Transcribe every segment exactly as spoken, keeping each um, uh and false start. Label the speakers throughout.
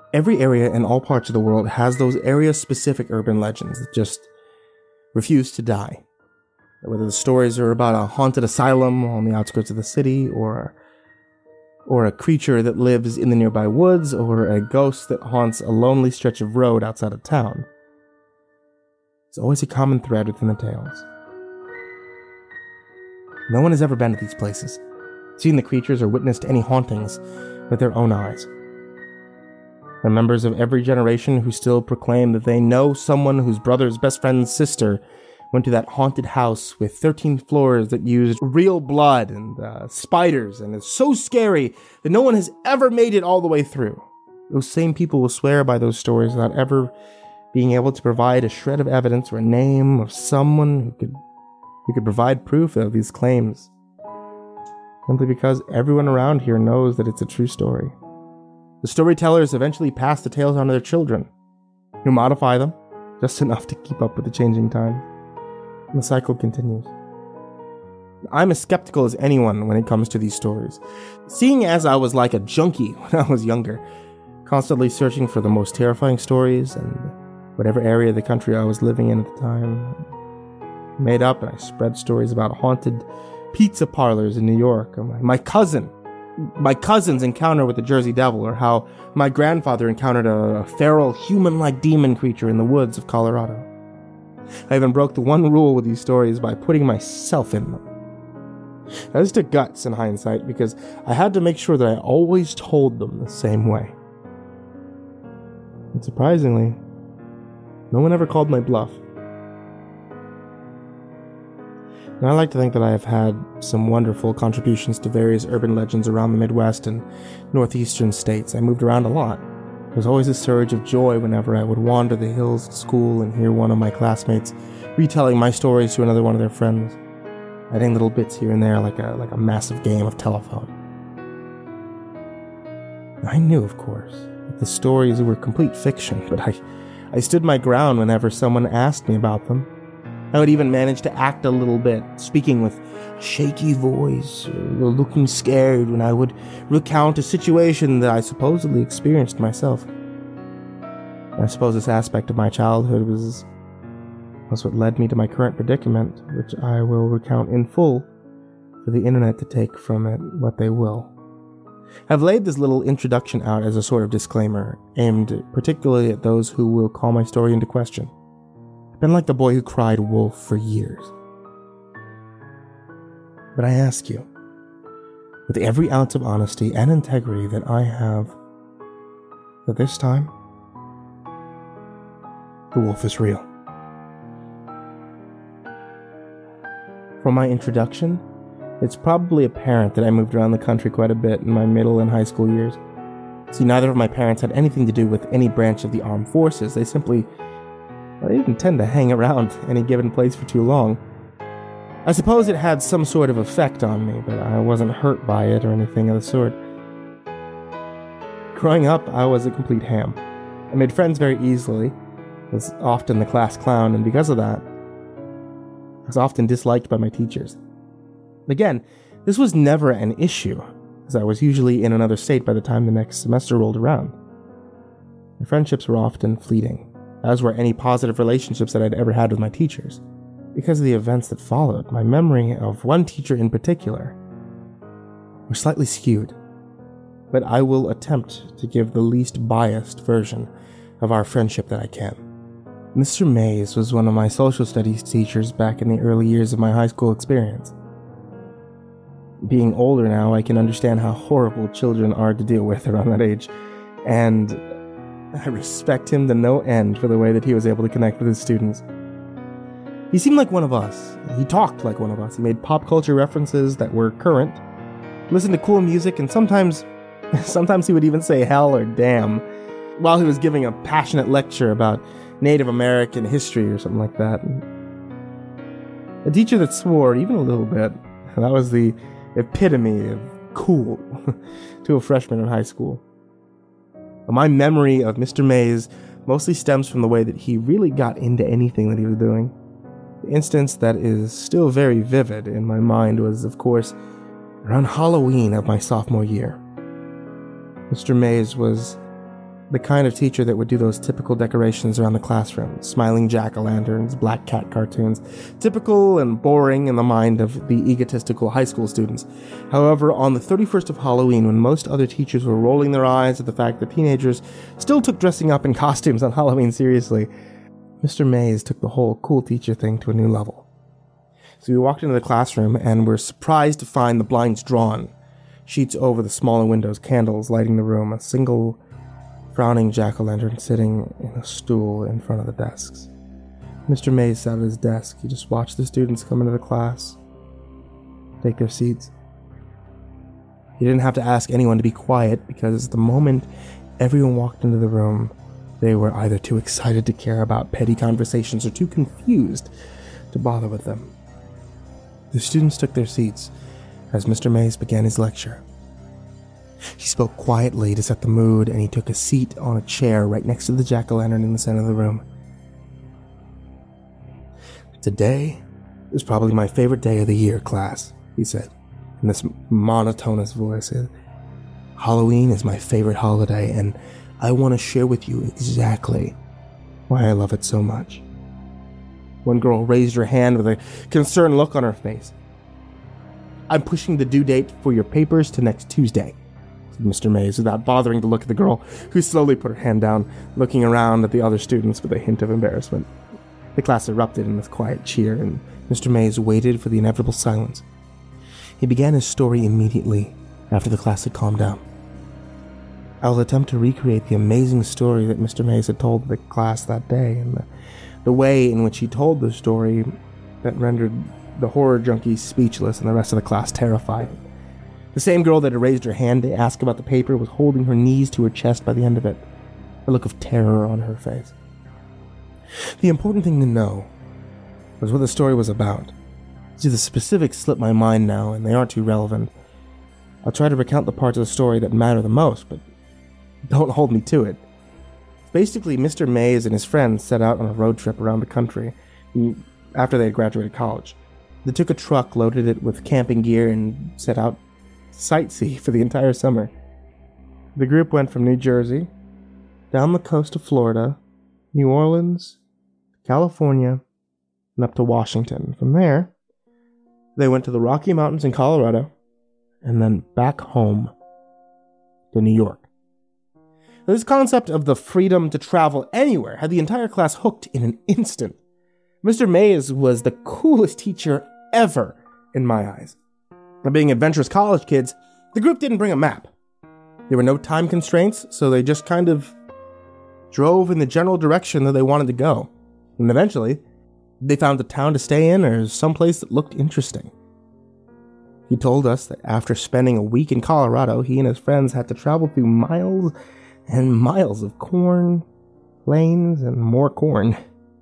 Speaker 1: Every area in all parts of the world has those area-specific urban legends that just refuse to die. Whether the stories are about a haunted asylum on the outskirts of the city, or or a creature that lives in the nearby woods, or a ghost that haunts a lonely stretch of road outside of town. There's always a common thread within the tales. No one has ever been to these places, seen the creatures, or witnessed any hauntings with their own eyes. There are members of every generation who still proclaim that they know someone whose brother's best friend's sister went to that haunted house with thirteen floors that used real blood and uh, spiders, and it's so scary that no one has ever made it all the way through. Those same people will swear by those stories without ever being able to provide a shred of evidence or a name of someone who could who could provide proof of these claims, simply because everyone around here knows that it's a true story. The storytellers eventually pass the tales on to their children, who modify them just enough to keep up with the changing times. And the cycle continues. I'm as skeptical as anyone when it comes to these stories, seeing as I was like a junkie when I was younger, constantly searching for the most terrifying stories, and whatever area of the country I was living in at the time, I made up and I spread stories about haunted pizza parlors in New York, or my, my cousin, my cousin's encounter with the Jersey Devil, or how my grandfather encountered a, a feral human-like demon creature in the woods of Colorado. I even broke the one rule with these stories by putting myself in them. Now, this took guts in hindsight, because I had to make sure that I always told them the same way. And surprisingly, no one ever called my bluff. And I like to think that I have had some wonderful contributions to various urban legends around the Midwest and northeastern states. I moved around a lot. There was always a surge of joy whenever I would wander the hills to school and hear one of my classmates retelling my stories to another one of their friends, adding little bits here and there like a like a massive game of telephone. I knew, of course, that the stories were complete fiction, but I, I stood my ground whenever someone asked me about them. I would even manage to act a little bit, speaking with a shaky voice, or looking scared when I would recount a situation that I supposedly experienced myself. I suppose this aspect of my childhood was, was what led me to my current predicament, which I will recount in full for the internet to take from it what they will. I've laid this little introduction out as a sort of disclaimer, aimed particularly at those who will call my story into question. Been like the boy who cried wolf for years. But I ask you, with every ounce of honesty and integrity that I have, that this time, the wolf is real. From my introduction, it's probably apparent that I moved around the country quite a bit in my middle and high school years. See, neither of my parents had anything to do with any branch of the armed forces. They simply I didn't tend to hang around any given place for too long. I suppose it had some sort of effect on me, but I wasn't hurt by it or anything of the sort. Growing up, I was a complete ham. I made friends very easily, was often the class clown, and because of that, I was often disliked by my teachers. Again, this was never an issue, as I was usually in another state by the time the next semester rolled around. My friendships were often fleeting, as were any positive relationships that I'd ever had with my teachers. Because of the events that followed, my memory of one teacher in particular were slightly skewed, but I will attempt to give the least biased version of our friendship that I can. Mister Mays was one of my social studies teachers back in the early years of my high school experience. Being older now, I can understand how horrible children are to deal with around that age, and I respect him to no end for the way that he was able to connect with his students. He seemed like one of us. He talked like one of us. He made pop culture references that were current, listened to cool music, and sometimes, sometimes he would even say hell or damn while he was giving a passionate lecture about Native American history or something like that. A teacher that swore even a little bit. That was the epitome of cool to a freshman in high school. My memory of Mister Mays mostly stems from the way that he really got into anything that he was doing. The instance that is still very vivid in my mind was, of course, around Halloween of my sophomore year. Mister Mays was the kind of teacher that would do those typical decorations around the classroom, smiling jack-o'-lanterns, black cat cartoons, typical and boring in the mind of the egotistical high school students. However, on the thirty-first of Halloween, when most other teachers were rolling their eyes at the fact that teenagers still took dressing up in costumes on Halloween seriously, Mister Mays took the whole cool teacher thing to a new level. So we walked into the classroom and were surprised to find the blinds drawn, sheets over the smaller windows, candles lighting the room, a single frowning jack-o'-lantern sitting in a stool in front of the desks. Mister Mays sat at his desk. He just watched the students come into the class, take their seats. He didn't have to ask anyone to be quiet, because the moment everyone walked into the room, they were either too excited to care about petty conversations or too confused to bother with them. The students took their seats as Mister Mays began his lecture. He spoke quietly to set the mood, and he took a seat on a chair right next to the jack-o'-lantern in the center of the room. "Today is probably my favorite day of the year, class," he said, in this monotonous voice. "Halloween is my favorite holiday, and I want to share with you exactly why I love it so much." One girl raised her hand with a concerned look on her face. "I'm pushing the due date for your papers to next Tuesday," said Mister Mays, without bothering to look at the girl, who slowly put her hand down, looking around at the other students with a hint of embarrassment. The class erupted in this quiet cheer, and Mister Mays waited for the inevitable silence. He began his story immediately after the class had calmed down. I will attempt to recreate the amazing story that Mister Mays had told the class that day, and the, the way in which he told the story that rendered the horror junkies speechless and the rest of the class terrified. The same girl that had raised her hand to ask about the paper was holding her knees to her chest by the end of it, a look of terror on her face. The important thing to know was what the story was about. See, the specifics slip my mind now, and they aren't too relevant. I'll try to recount the parts of the story that matter the most, but don't hold me to it. Basically, Mister Mays and his friends set out on a road trip around the country after they had graduated college. They took a truck, loaded it with camping gear, and set out to sightsee for the entire summer. The group went from New Jersey, down the coast of Florida, New Orleans, California, and up to Washington. From there, they went to the Rocky Mountains in Colorado, and then back home to New York. This concept of the freedom to travel anywhere had the entire class hooked in an instant. Mister Mays was the coolest teacher ever in my eyes. Now, being adventurous college kids, the group didn't bring a map. There were no time constraints, so they just kind of drove in the general direction that they wanted to go. And eventually, they found a town to stay in or someplace that looked interesting. He told us that after spending a week in Colorado, he and his friends had to travel through miles and miles of corn, plains, and more corn.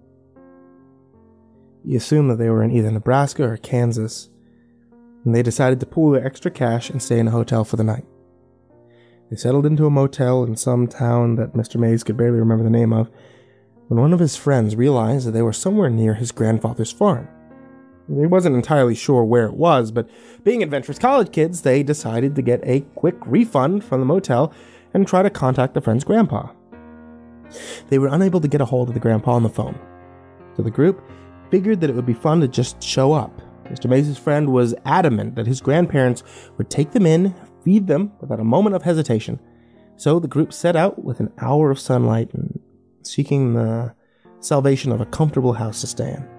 Speaker 1: He assumed that they were in either Nebraska or Kansas, and they decided to pool their extra cash and stay in a hotel for the night. They settled into a motel in some town that Mister Mays could barely remember the name of, when one of his friends realized that they were somewhere near his grandfather's farm. He wasn't entirely sure where it was, but being adventurous college kids, they decided to get a quick refund from the motel and try to contact the friend's grandpa. They were unable to get a hold of the grandpa on the phone, so the group figured that it would be fun to just show up. Mister Mays' friend was adamant that his grandparents would take them in, feed them without a moment of hesitation. So the group set out with an hour of sunlight and seeking the salvation of a comfortable house to stay in.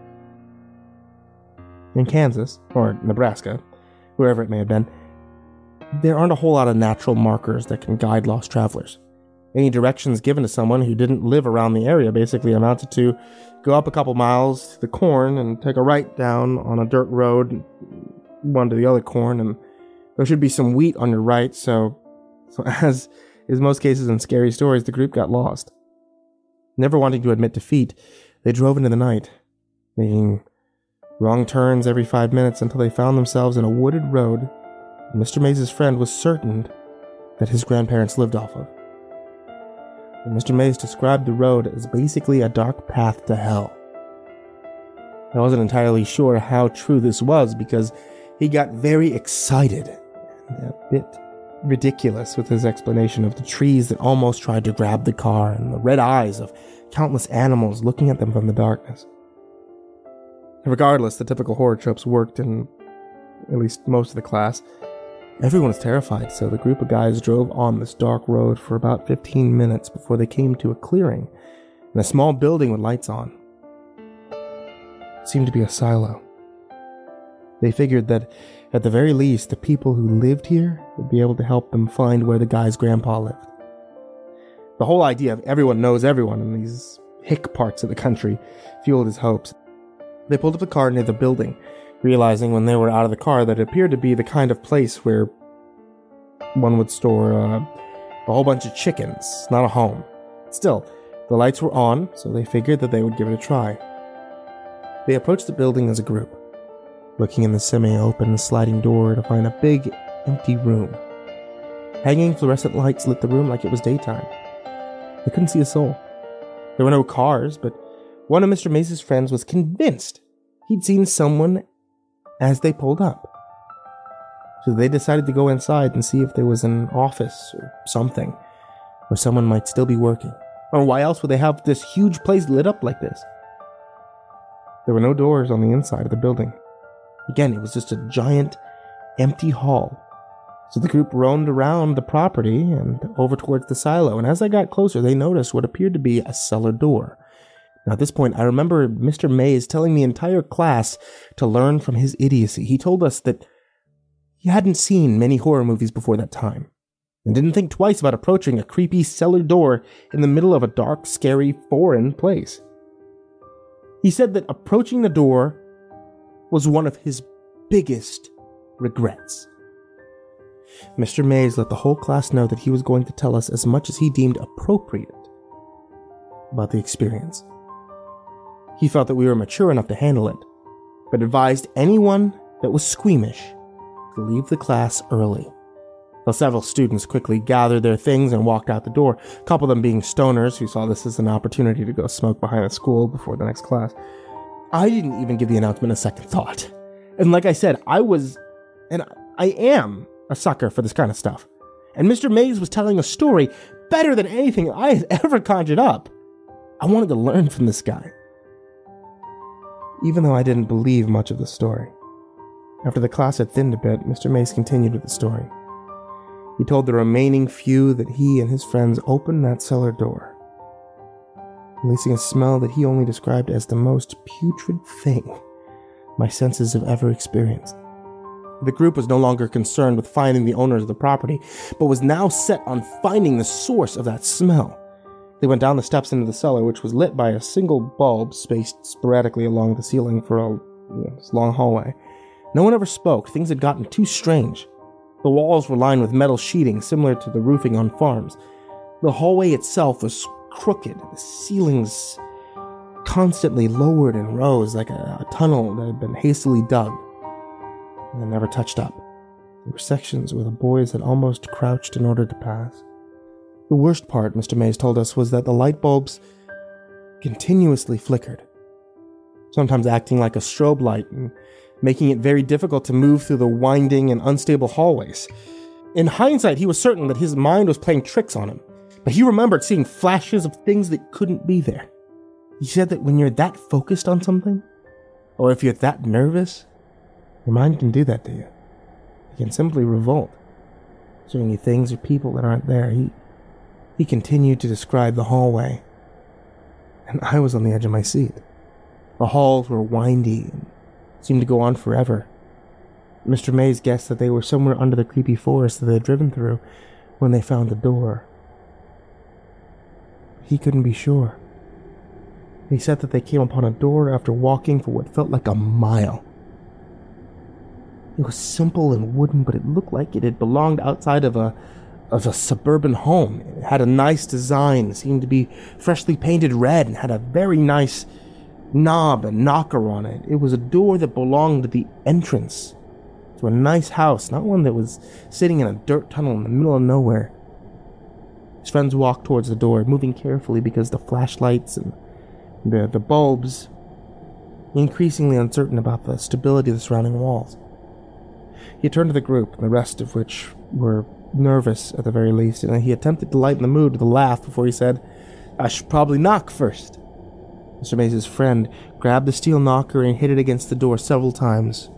Speaker 1: In Kansas, or Nebraska, wherever it may have been, there aren't a whole lot of natural markers that can guide lost travelers. Any directions given to someone who didn't live around the area basically amounted to go up a couple miles to the corn and take a right down on a dirt road, one to the other corn, and there should be some wheat on your right, so, so as is most cases in scary stories, the group got lost. Never wanting to admit defeat, they drove into the night, making wrong turns every five minutes until they found themselves in a wooded road Mister Mays' friend was certain that his grandparents lived off of. And Mister Mays described the road as basically a dark path to hell. I wasn't entirely sure how true this was because he got very excited and a bit ridiculous with his explanation of the trees that almost tried to grab the car and the red eyes of countless animals looking at them from the darkness. Regardless, the typical horror tropes worked in at least most of the class. Everyone was terrified, so the group of guys drove on this dark road for about fifteen minutes before they came to a clearing and a small building with lights on. It seemed to be a silo. They figured that, at the very least, the people who lived here would be able to help them find where the guy's grandpa lived. The whole idea of everyone knows everyone in these hick parts of the country fueled his hopes. They pulled up the car near the building, realizing when they were out of the car that it appeared to be the kind of place where one would store uh, a whole bunch of chickens, not a home. Still, the lights were on, so they figured that they would give it a try. They approached the building as a group, looking in the semi-open sliding door to find a big, empty room. Hanging fluorescent lights lit the room like it was daytime. They couldn't see a soul. There were no cars, but one of Mister Mace's friends was convinced he'd seen someone as they pulled up. So they decided to go inside and see if there was an office or something where someone might still be working. Or why else would they have this huge place lit up like this? There were no doors on the inside of the building. Again, it was just a giant, empty hall. So the group roamed around the property and over towards the silo, and as they got closer, they noticed what appeared to be a cellar door. Now, at this point, I remember Mister Mays telling the entire class to learn from his idiocy. He told us that he hadn't seen many horror movies before that time, and didn't think twice about approaching a creepy cellar door in the middle of a dark, scary, foreign place. He said that approaching the door was one of his biggest regrets. Mister Mays let the whole class know that he was going to tell us as much as he deemed appropriate about the experience. He felt that we were mature enough to handle it, but advised anyone that was squeamish to leave the class early. Though several students quickly gathered their things and walked out the door, a couple of them being stoners who saw this as an opportunity to go smoke behind the school before the next class. I didn't even give the announcement a second thought. And like I said, I was, and I am, a sucker for this kind of stuff. And Mister Mays was telling a story better than anything I had ever conjured up. I wanted to learn from this guy. Even though I didn't believe much of the story. After the class had thinned a bit, Mister Mays continued with the story. He told the remaining few that he and his friends opened that cellar door, releasing a smell that he only described as the most putrid thing my senses have ever experienced. The group was no longer concerned with finding the owners of the property, but was now set on finding the source of that smell. They went down the steps into the cellar, which was lit by a single bulb spaced sporadically along the ceiling for a you know, this long hallway. No one ever spoke. Things had gotten too strange. The walls were lined with metal sheeting, similar to the roofing on farms. The hallway itself was crooked. The ceilings constantly lowered and rose like a, a tunnel that had been hastily dug and then never touched up. There were sections where the boys had almost crouched in order to pass. The worst part, Mister Mays told us, was that the light bulbs continuously flickered, sometimes acting like a strobe light and making it very difficult to move through the winding and unstable hallways. In hindsight, he was certain that his mind was playing tricks on him, but he remembered seeing flashes of things that couldn't be there. He said that when you're that focused on something, or if you're that nervous, your mind can do that to you. It can simply revolt, showing you things or people that aren't there. He, he continued to describe the hallway, and I was on the edge of my seat. The halls were windy and seemed to go on forever. Mister Mays guessed that they were somewhere under the creepy forest that they had driven through when they found the door. He couldn't be sure. He said that they came upon a door after walking for what felt like a mile. It was simple and wooden, but it looked like it had belonged outside of a of a suburban home. It had a nice design, seemed to be freshly painted red, and had a very nice knob and knocker on it. It was a door that belonged to the entrance to a nice house, not one that was sitting in a dirt tunnel in the middle of nowhere. His friends walked towards the door, moving carefully because the flashlights and the, the bulbs, increasingly uncertain about the stability of the surrounding walls. He turned to the group, the rest of which were nervous at the very least, and he attempted to lighten the mood with a laugh before he said, "I should probably knock first." Mister Mays' friend grabbed the steel knocker and hit it against the door several times.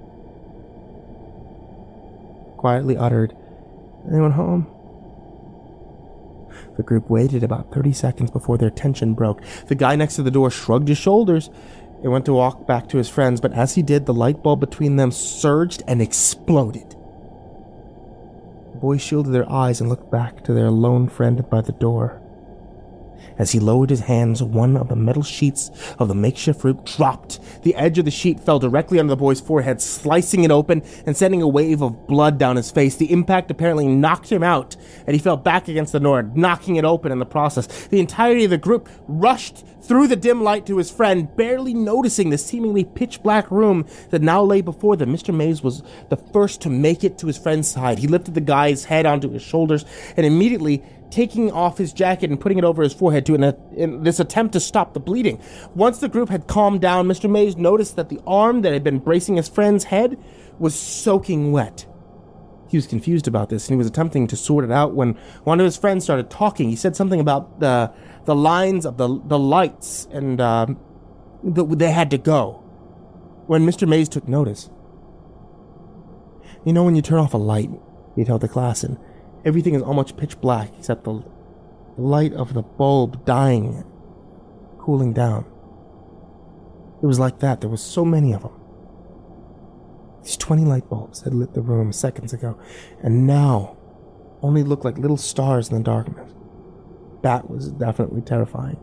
Speaker 1: Quietly uttered, "Anyone home?" The group waited about thirty seconds before their tension broke. The guy next to the door shrugged his shoulders and went to walk back to his friends, but as he did, the light bulb between them surged and exploded. The boys shielded their eyes and looked back to their lone friend by the door. As he lowered his hands, one of the metal sheets of the makeshift roof dropped. The edge of the sheet fell directly on the boy's forehead, slicing it open and sending a wave of blood down his face. The impact apparently knocked him out, and he fell back against the door, knocking it open in the process. The entirety of the group rushed through the dim light to his friend, barely noticing the seemingly pitch-black room that now lay before them. Mister Mays was the first to make it to his friend's side. He lifted the guy's head onto his shoulders and immediately taking off his jacket and putting it over his forehead to an, in this attempt to stop the bleeding. Once the group had calmed down, Mister Mays noticed that the arm that had been bracing his friend's head was soaking wet. He was confused about this, and he was attempting to sort it out when one of his friends started talking. He said something about the the lines of the the lights, and uh, the, they had to go. When Mister Mays took notice, "You know when you turn off a light," he told the class, "and everything is almost pitch black except the light of the bulb dying, cooling down. It was like that. There was so many of them. These twenty light bulbs had lit the room seconds ago, and now only looked like little stars in the darkness. That was definitely terrifying.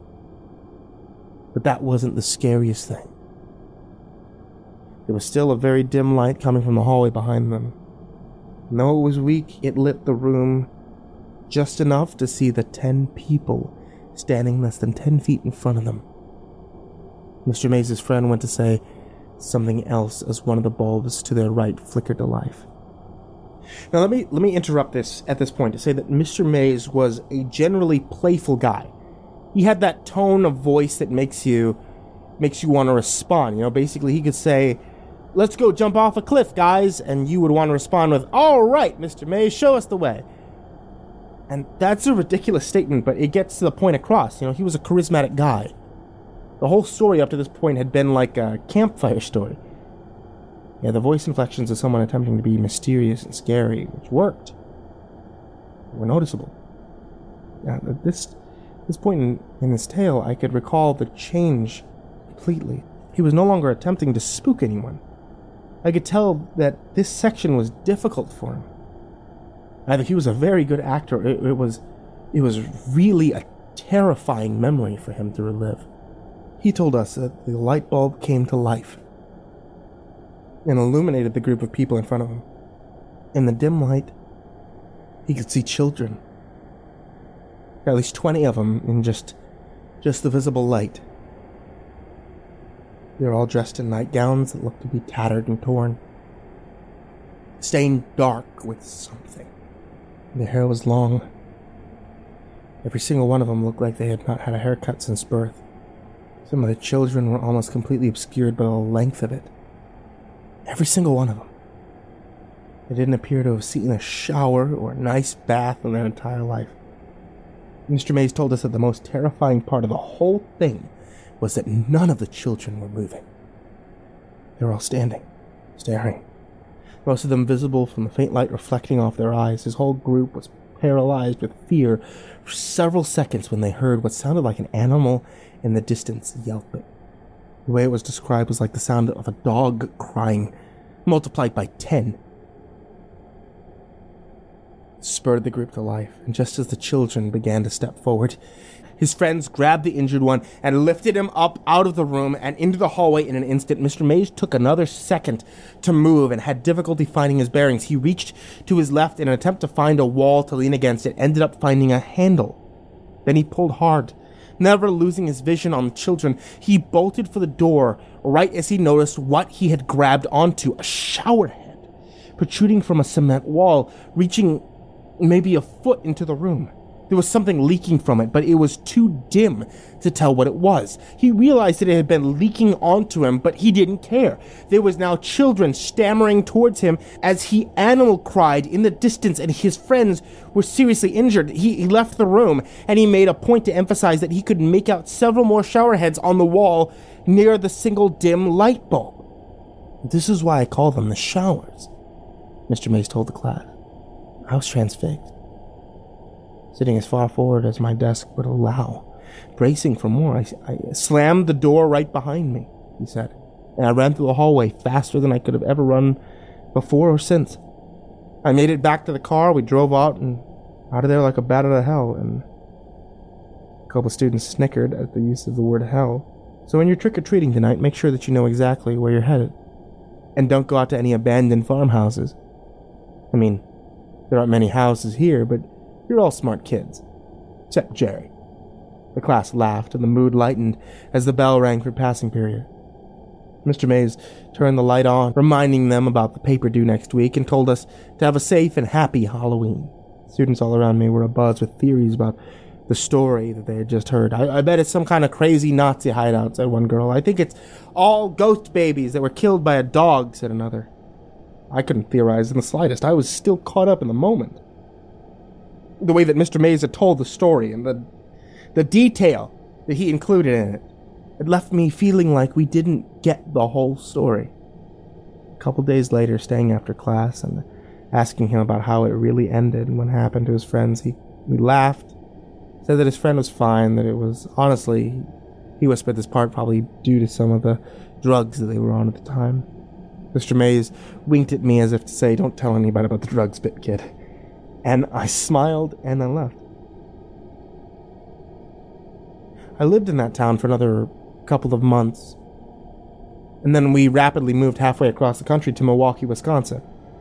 Speaker 1: But that wasn't the scariest thing. There was still a very dim light coming from the hallway behind them. And though it was weak, it lit the room just enough to see the ten people standing less than ten feet in front of them. Mister Mays' friend went to say something else as one of the bulbs to their right flickered to life. Now let me let me interrupt this at this point to say that Mister Mays was a generally playful guy. He had that tone of voice that makes you makes you want to respond. You know, basically he could say, "Let's go jump off a cliff, guys," and you would want to respond with, "All right, Mister Mays, show us the way." And that's a ridiculous statement, but it gets to the point across. You know, he was a charismatic guy. The whole story up to this point had been like a campfire story. Yeah, the voice inflections of someone attempting to be mysterious and scary, which worked, were noticeable. Yeah, at this, this point in, in this tale, I could recall the change completely. He was no longer attempting to spook anyone. I could tell that this section was difficult for him. Either he was a very good actor, it, it was it was really a terrifying memory for him to relive. He told us that the light bulb came to life and illuminated the group of people in front of him. In the dim light, he could see children. At least twenty of them in just, just the visible light. They were all dressed in nightgowns that looked to be tattered and torn, stained dark with something. Their hair was long. Every single one of them looked like they had not had a haircut since birth. Some of the children were almost completely obscured by the length of it. Every single one of them. They didn't appear to have seen a shower or a nice bath in their entire life. Mister Mays told us that the most terrifying part of the whole thing was that none of the children were moving. They were all standing, staring. Most of them visible from the faint light reflecting off their eyes. His whole group was paralyzed with fear for several seconds when they heard what sounded like an animal in the distance yelping. The way it was described was like the sound of a dog crying, multiplied by ten. It spurred the group to life, and just as the children began to step forward, his friends grabbed the injured one and lifted him up out of the room and into the hallway in an instant. Mister Mays took another second to move and had difficulty finding his bearings. He reached to his left in an attempt to find a wall to lean against it, ended up finding a handle. Then he pulled hard. Never losing his vision on the children, he bolted for the door right as he noticed what he had grabbed onto, a shower head protruding from a cement wall, reaching maybe a foot into the room. There was something leaking from it, but it was too dim to tell what it was. He realized that it had been leaking onto him, but he didn't care. There was now children stammering towards him as he animal cried in the distance, and his friends were seriously injured. He, he left the room, and he made a point to emphasize that he could make out several more shower heads on the wall near the single dim light bulb. This is why I call them the showers, Mister Mays told the class. I was transfixed, sitting as far forward as my desk would allow, bracing for more. I, I slammed the door right behind me, he said, and I ran through the hallway faster than I could have ever run before or since. I made it back to the car. We drove out and out of there like a bat out of hell, and a couple of students snickered at the use of the word hell. So when you're trick-or-treating tonight, make sure that you know exactly where you're headed, and don't go out to any abandoned farmhouses. I mean, there aren't many houses here, but you're all smart kids, except Jerry. The class laughed, and the mood lightened as the bell rang for passing period. Mister Mays turned the light on, reminding them about the paper due next week, and told us to have a safe and happy Halloween. Students all around me were abuzz with theories about the story that they had just heard. I, I bet it's some kind of crazy Nazi hideout, said one girl. I think it's all ghost babies that were killed by a dog, said another. I couldn't theorize in the slightest. I was still caught up in the moment. The way that Mister Mays had told the story and the the detail that he included in it, it left me feeling like we didn't get the whole story. A couple days later, staying after class and asking him about how it really ended and what happened to his friends, he, he laughed, said that his friend was fine, that it was, honestly, he whispered this part probably due to some of the drugs that they were on at the time. Mister Mays winked at me as if to say, don't tell anybody about the drugs bit, kid. And I smiled and I left. I lived in that town for another couple of months, and then we rapidly moved halfway across the country to Milwaukee, Wisconsin.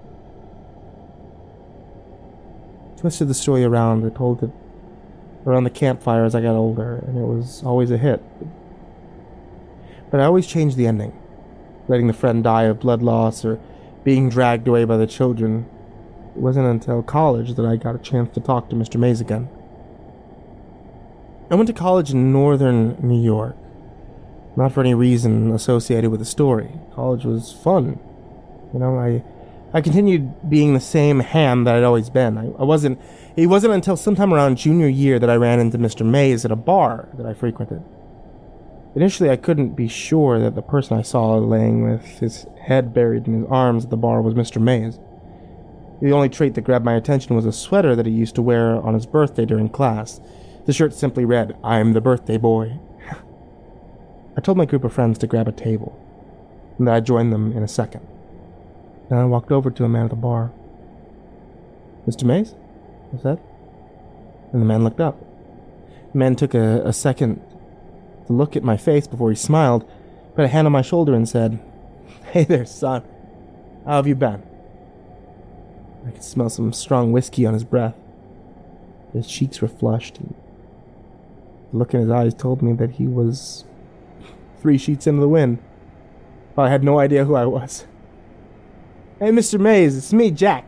Speaker 1: Twisted the story around. I told it around the campfire as I got older, and it was always a hit. But I always changed the ending, letting the friend die of blood loss or being dragged away by the children. It wasn't until college that I got a chance to talk to Mister Mays again. I went to college in northern New York, not for any reason associated with the story. College was fun. You know, I I continued being the same ham that I'd always been. I, I wasn't, it wasn't until sometime around junior year that I ran into Mister Mays at a bar that I frequented. Initially, I couldn't be sure that the person I saw laying with his head buried in his arms at the bar was Mister Mays. The only trait that grabbed my attention was a sweater that he used to wear on his birthday during class. The shirt simply read, "I'm the birthday boy." I told my group of friends to grab a table, and that I'd join them in a second. Then I walked over to a man at the bar. "Mister Mays?" I said. And the man looked up. The man took a, a second to look at my face before he smiled, put a hand on my shoulder and said, "Hey there, son. How have you been?" I could smell some strong whiskey on his breath. His cheeks were flushed, and the look in his eyes told me that he was three sheets into the wind. But I had no idea who I was. "Hey, Mister Mays, it's me, Jack.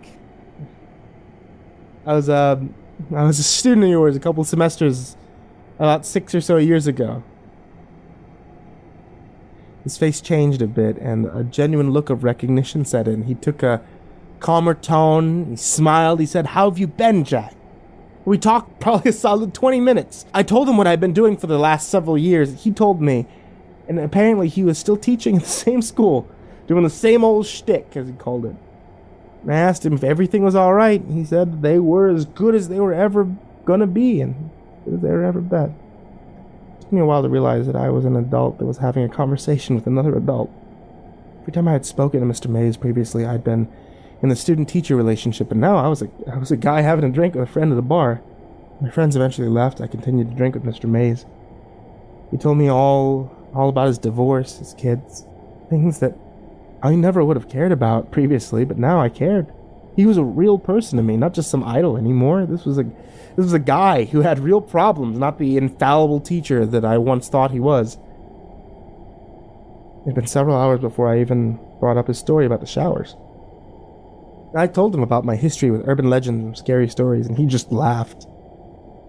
Speaker 1: I was, uh, I was a student of yours a couple semesters, about six or so years ago." His face changed a bit, and a genuine look of recognition set in. He took a calmer tone, he smiled, he said, "How have you been, Jack?" We talked probably a solid twenty minutes. I told him what I'd been doing for the last several years. He told me, and apparently he was still teaching in the same school, doing the same old shtick, as he called it. And I asked him if everything was alright, and he said they were as good as they were ever gonna be, and as good as they were ever been. It took me a while to realize that I was an adult that was having a conversation with another adult. Every time I had spoken to Mister Mays previously, I'd been in the student-teacher relationship, and now I was a I was a guy having a drink with a friend at a bar. My friends eventually left. I continued to drink with Mister Mays. He told me all all about his divorce, his kids, things that I never would have cared about previously, but now I cared. He was a real person to me, not just some idol anymore. This was a this was a guy who had real problems, not the infallible teacher that I once thought he was. It had been several hours before I even brought up his story about the showers. I told him about my history with urban legends and scary stories, and he just laughed.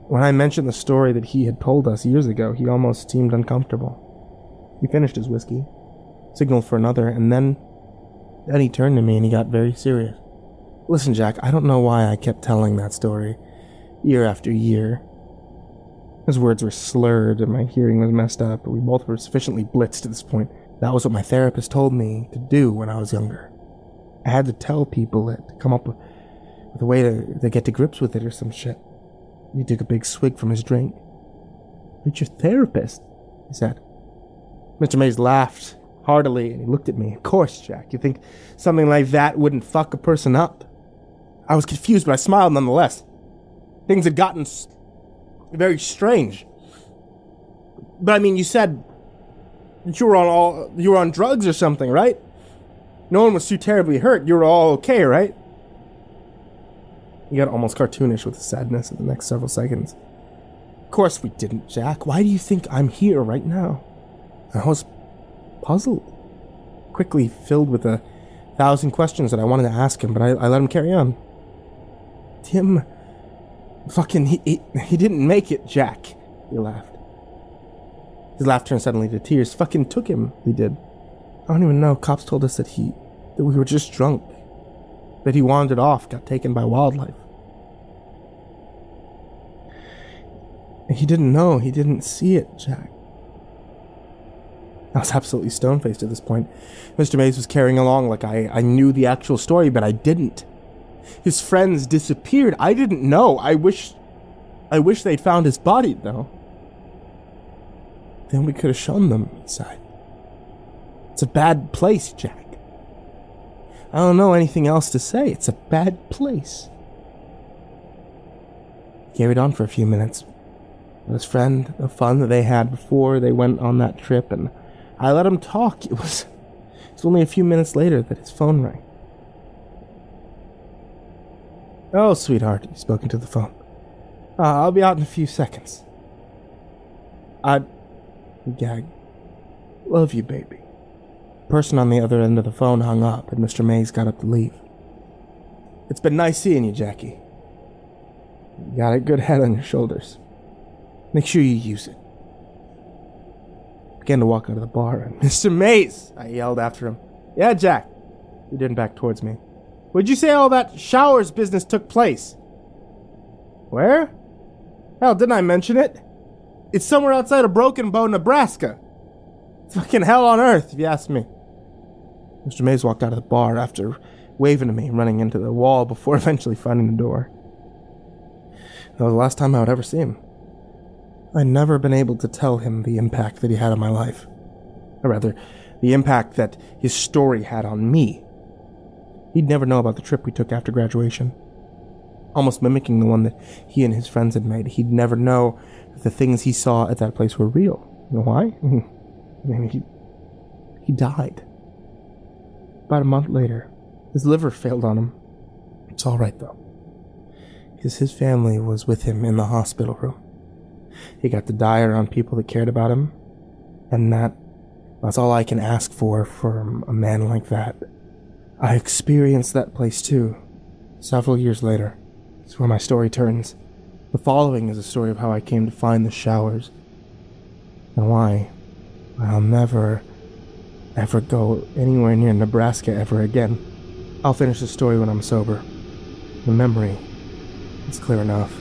Speaker 1: When I mentioned the story that he had told us years ago, he almost seemed uncomfortable. He finished his whiskey, signaled for another, and then, then he turned to me and he got very serious. Listen, Jack, I don't know why I kept telling that story, year after year. His words were slurred and my hearing was messed up, but we both were sufficiently blitzed at this point. That was what my therapist told me to do when I was younger. I had to tell people it, to come up with, with a way to, to get to grips with it or some shit. He took a big swig from his drink. "It's your therapist," he said. Mister Mays laughed heartily and he looked at me. "Of course, Jack. You think something like that wouldn't fuck a person up?" I was confused, but I smiled nonetheless. Things had gotten s- very strange. "But I mean, you said that you were on all you were on drugs or something, right? No one was too terribly hurt. You were all okay, right?" He got almost cartoonish with his sadness in the next several seconds. "Of course we didn't, Jack. Why do you think I'm here right now?" I was puzzled, quickly filled with a thousand questions that I wanted to ask him, but I, I let him carry on. "Tim, fucking, he, he, he didn't make it, Jack," he laughed. His laugh turned suddenly to tears. "Fucking took him, he did. I don't even know. Cops told us that he, that we were just drunk. That he wandered off, got taken by wildlife. He didn't know. He didn't see it, Jack." I was absolutely stone-faced at this point. Mister Mays was carrying along like I, I knew the actual story, but I didn't. His friends disappeared. I didn't know. I wish... I wish they'd found his body, though. Then we could have shown them, he sighed. "It's a bad place, Jack. I don't know anything else to say. It's a bad place." He carried on for a few minutes with his friend, the fun that they had before they went on that trip, and I let him talk. It was, it was only a few minutes later that his phone rang. "Oh, sweetheart," he spoke into the phone. Uh, "I'll be out in a few seconds." I... He gagged. "Love you, baby." The person on the other end of the phone hung up, and Mister Mays got up to leave. "It's been nice seeing you, Jackie. You got a good head on your shoulders. Make sure you use it." I began to walk out of the bar, and "Mister Mays!" I yelled after him. "Yeah, Jack." He turned back towards me. "Where'd you say all that showers business took place?" "Where? Hell, didn't I mention it? It's somewhere outside of Broken Bow, Nebraska. It's fucking hell on earth, if you ask me." Mister Mays walked out of the bar after waving to me, running into the wall before eventually finding the door. That was the last time I would ever see him. I'd never been able to tell him the impact that he had on my life. Or rather, the impact that his story had on me. He'd never know about the trip we took after graduation. Almost mimicking the one that he and his friends had made. He'd never know that the things he saw at that place were real. You know why? I mean, he, he died. About a month later, his liver failed on him. It's all right, though, because his family was with him in the hospital room. He got to die around people that cared about him, and that, that's all I can ask for from a man like that. I experienced that place too, several years later. It's where my story turns. The following is a story of how I came to find the showers, and why I'll never, ever go anywhere near Nebraska ever again. I'll finish the story when I'm sober. The memory is clear enough.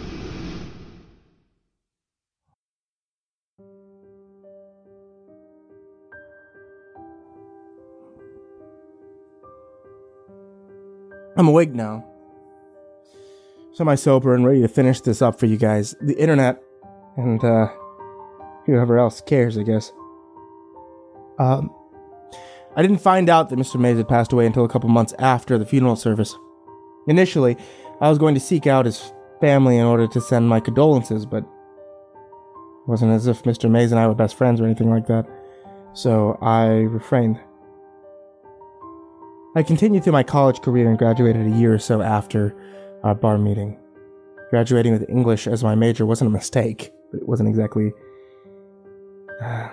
Speaker 1: I'm awake now. Semi-sober and ready to finish this up for you guys. The internet and uh, whoever else cares, I guess. Um, I didn't find out that Mister Mays had passed away until a couple months after the funeral service. Initially, I was going to seek out his family in order to send my condolences, but it wasn't as if Mister Mays and I were best friends or anything like that, so I refrained. I continued through my college career and graduated a year or so after our bar meeting. Graduating with English as my major wasn't a mistake, but it wasn't exactly... Uh,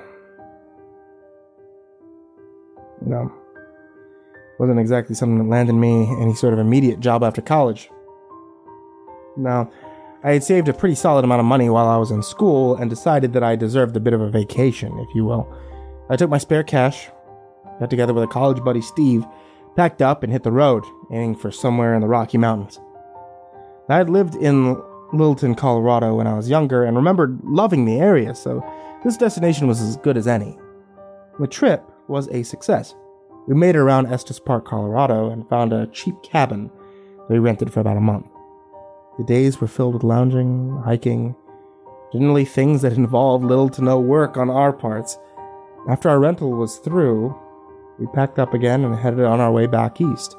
Speaker 1: you know, wasn't exactly something that landed me any sort of immediate job after college. Now, I had saved a pretty solid amount of money while I was in school and decided that I deserved a bit of a vacation, if you will. I took my spare cash, got together with a college buddy, Steve, packed up and hit the road, aiming for somewhere in the Rocky Mountains. I had lived in Littleton, Colorado when I was younger and remembered loving the area, so this destination was as good as any. The trip was a success. We made it around Estes Park, Colorado, and found a cheap cabin that we rented for about a month. The days were filled with lounging, hiking, generally things that involved little to no work on our parts. After our rental was through, we packed up again and headed on our way back east.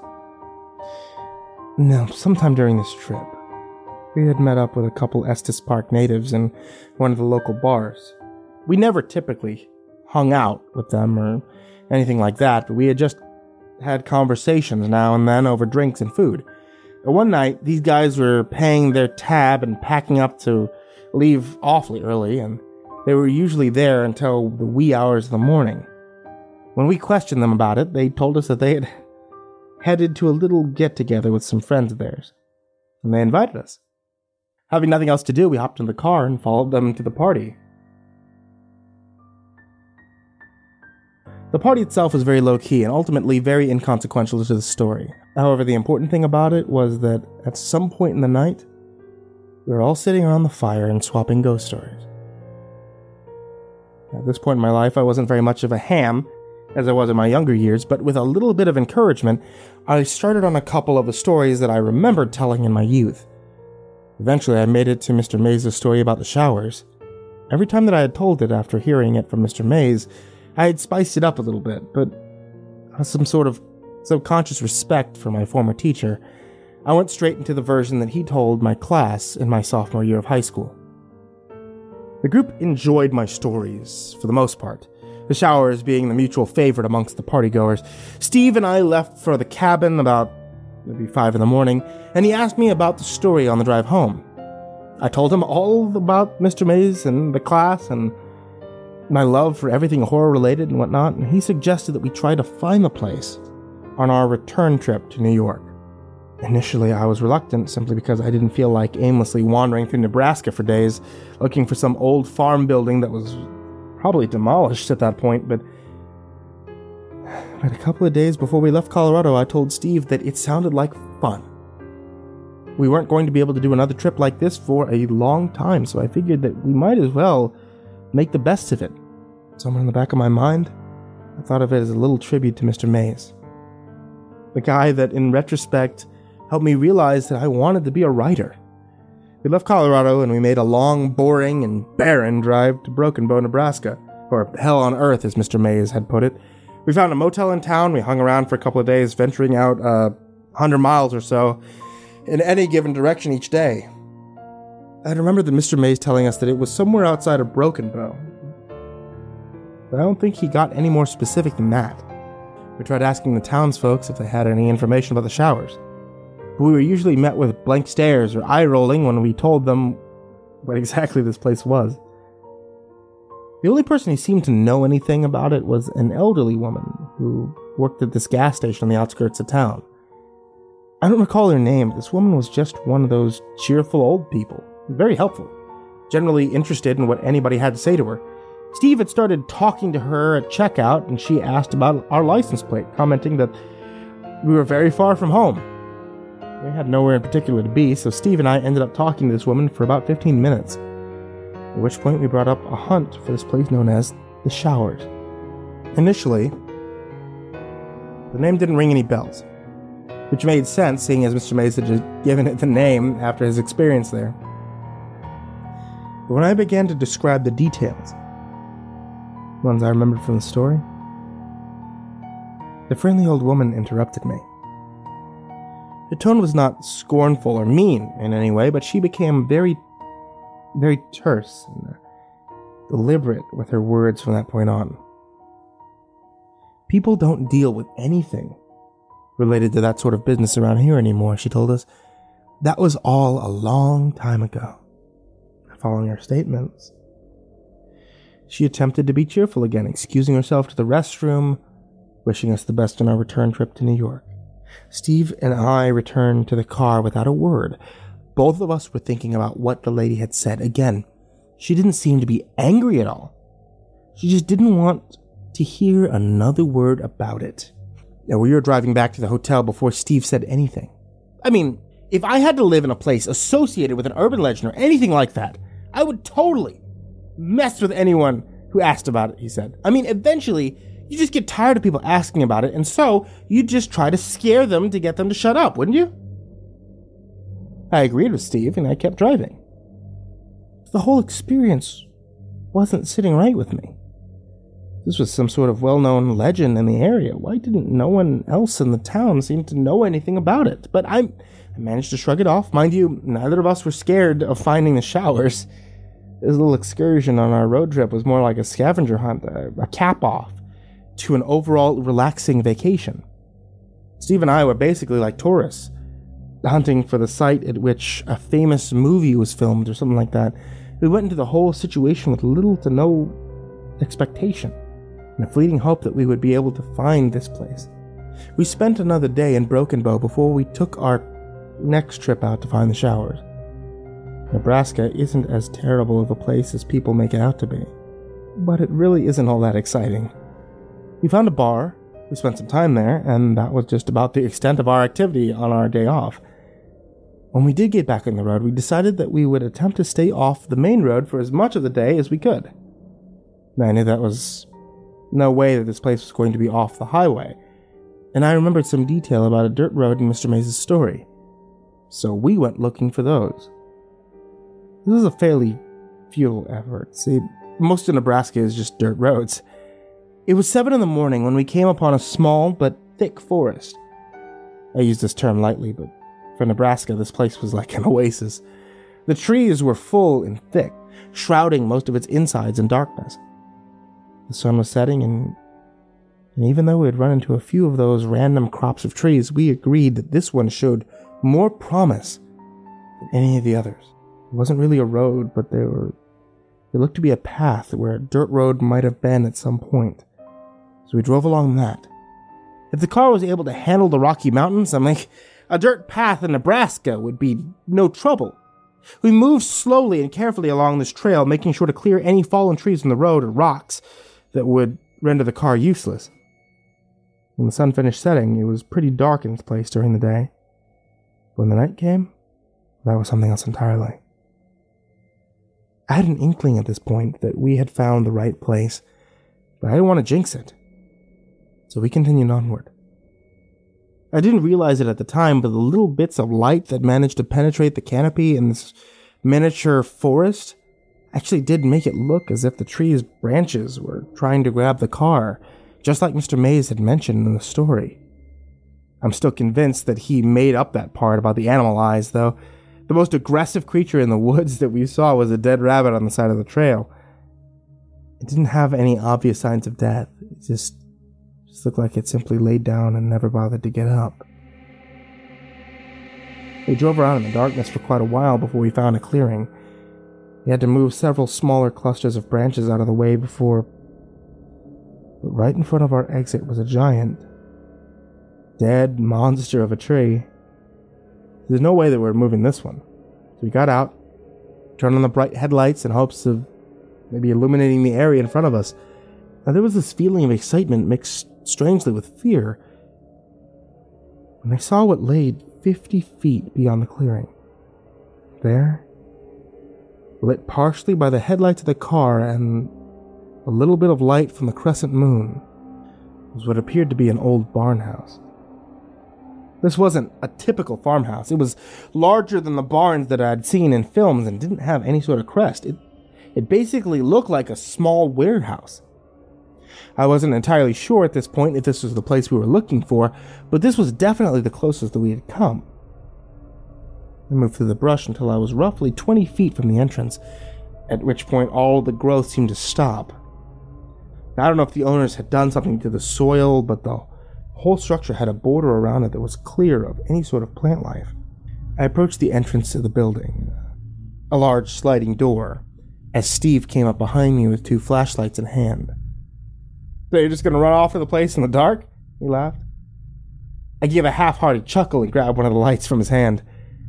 Speaker 1: Now, sometime during this trip, we had met up with a couple Estes Park natives in one of the local bars. We never typically hung out with them or anything like that, but we had just had conversations now and then over drinks and food. One night, these guys were paying their tab and packing up to leave awfully early, and they were usually there until the wee hours of the morning. When we questioned them about it, they told us that they had headed to a little get-together with some friends of theirs, and they invited us. Having nothing else to do, we hopped in the car and followed them to the party. The party itself was very low-key and ultimately very inconsequential to the story. However, the important thing about it was that at some point in the night, we were all sitting around the fire and swapping ghost stories. At this point in my life, I wasn't very much of a ham, as I was in my younger years, but with a little bit of encouragement, I started on a couple of the stories that I remembered telling in my youth. Eventually, I made it to Mister Mays' story about the showers. Every time that I had told it after hearing it from Mister Mays, I had spiced it up a little bit, but out of some sort of subconscious respect for my former teacher, I went straight into the version that he told my class in my sophomore year of high school. The group enjoyed my stories, for the most part, the showers being the mutual favorite amongst the partygoers. Steve and I left for the cabin about maybe five in the morning, and he asked me about the story on the drive home. I told him all about Mister Mays and the class and my love for everything horror-related and whatnot, and he suggested that we try to find the place on our return trip to New York. Initially, I was reluctant simply because I didn't feel like aimlessly wandering through Nebraska for days, looking for some old farm building that was probably demolished at that point, but But a couple of days before we left Colorado, I told Steve that it sounded like fun. We weren't going to be able to do another trip like this for a long time, so I figured that we might as well make the best of it. Somewhere in the back of my mind, I thought of it as a little tribute to Mister Mays. The guy that, in retrospect, helped me realize that I wanted to be a writer. We left Colorado and we made a long, boring, and barren drive to Broken Bow, Nebraska, or hell on earth, as Mister Mays had put it. We found a motel in town, we hung around for a couple of days, venturing out uh, one hundred miles or so in any given direction each day. I remember that Mister Mays telling us that it was somewhere outside of Broken Bow, but I don't think he got any more specific than that. We tried asking the townsfolk if they had any information about the showers, but we were usually met with blank stares or eye-rolling when we told them what exactly this place was. The only person who seemed to know anything about it was an elderly woman who worked at this gas station on the outskirts of town. I don't recall her name, but this woman was just one of those cheerful old people, very helpful, generally interested in what anybody had to say to her. Steve had started talking to her at checkout, and she asked about our license plate, commenting that we were very far from home. We had nowhere in particular to be, so Steve and I ended up talking to this woman for about fifteen minutes. At which point we brought up a hunt for this place known as the Showers. Initially, the name didn't ring any bells, which made sense seeing as Mister Mays had just given it the name after his experience there. But when I began to describe the details, ones I remembered from the story, the friendly old woman interrupted me. Her tone was not scornful or mean in any way, but she became very very terse and deliberate with her words from that point on. People don't deal with anything related to that sort of business around here anymore, she told us. That was all a long time ago. Following her statements, she attempted to be cheerful again, excusing herself to the restroom, wishing us the best on our return trip to New York. Steve and I returned to the car without a word, both of us were thinking about what the lady had said. Again, she didn't seem to be angry at all. She just didn't want to hear another word about it. Now, we were driving back to the hotel before Steve said anything. I mean, if I had to live in a place associated with an urban legend or anything like that, I would totally mess with anyone who asked about it, he said. I mean, eventually, you just get tired of people asking about it, and so you just try to scare them to get them to shut up, wouldn't you? I agreed with Steve, and I kept driving. The whole experience wasn't sitting right with me. This was some sort of well-known legend in the area. Why didn't no one else in the town seem to know anything about it? But I, I managed to shrug it off. Mind you, neither of us were scared of finding the showers. This little excursion on our road trip was more like a scavenger hunt, a, a cap-off to an overall relaxing vacation. Steve and I were basically like tourists, hunting for the site at which a famous movie was filmed or something like that. We went into the whole situation with little to no expectation, and a fleeting hope that we would be able to find this place. We spent another day in Broken Bow before we took our next trip out to find the showers. Nebraska isn't as terrible of a place as people make it out to be, but it really isn't all that exciting. We found a bar, we spent some time there, and that was just about the extent of our activity on our day off. When we did get back on the road, we decided that we would attempt to stay off the main road for as much of the day as we could. Now, I knew that was no way that this place was going to be off the highway, and I remembered some detail about a dirt road in Mister Mays' story, so we went looking for those. This is a fairly futile effort. See, most of Nebraska is just dirt roads. It was seven in the morning when we came upon a small but thick forest. I use this term lightly, but for Nebraska, this place was like an oasis. The trees were full and thick, shrouding most of its insides in darkness. The sun was setting, and, and even though we had run into a few of those random crops of trees, we agreed that this one showed more promise than any of the others. It wasn't really a road, but there were, it looked to be a path where a dirt road might have been at some point. So we drove along that. If the car was able to handle the Rocky Mountains, I'm like, a dirt path in Nebraska would be no trouble. We moved slowly and carefully along this trail, making sure to clear any fallen trees from the road or rocks that would render the car useless. When the sun finished setting, it was pretty dark in this place during the day. When the night came, that was something else entirely. I had an inkling at this point that we had found the right place, but I didn't want to jinx it. So we continued onward. I didn't realize it at the time, but the little bits of light that managed to penetrate the canopy in this miniature forest actually did make it look as if the tree's branches were trying to grab the car, just like Mister Mays had mentioned in the story. I'm still convinced that he made up that part about the animal eyes, though. The most aggressive creature in the woods that we saw was a dead rabbit on the side of the trail. It didn't have any obvious signs of death. It just, just looked like it simply laid down and never bothered to get up. We drove around in the darkness for quite a while before we found a clearing. We had to move several smaller clusters of branches out of the way before... But right in front of our exit was a giant, dead monster of a tree. There's no way that we're moving this one. So we got out, turned on the bright headlights in hopes of maybe illuminating the area in front of us. Now there was this feeling of excitement mixed strangely with fear when I saw what lay fifty feet beyond the clearing. There, lit partially by the headlights of the car and a little bit of light from the crescent moon, was what appeared to be an old barn house. This wasn't a typical farmhouse. It was larger than the barns that I'd seen in films and didn't have any sort of crest. It, it basically looked like a small warehouse. I wasn't entirely sure at this point if this was the place we were looking for, but this was definitely the closest that we had come. I moved through the brush until I was roughly twenty feet from the entrance, at which point all the growth seemed to stop. Now, I don't know if the owners had done something to the soil, but the whole structure had a border around it that was clear of any sort of plant life. I approached the entrance to the building, a large sliding door, as Steve came up behind me with two flashlights in hand. So you're just going to run off of the place in the dark? He laughed. I gave a half-hearted chuckle and grabbed one of the lights from his hand.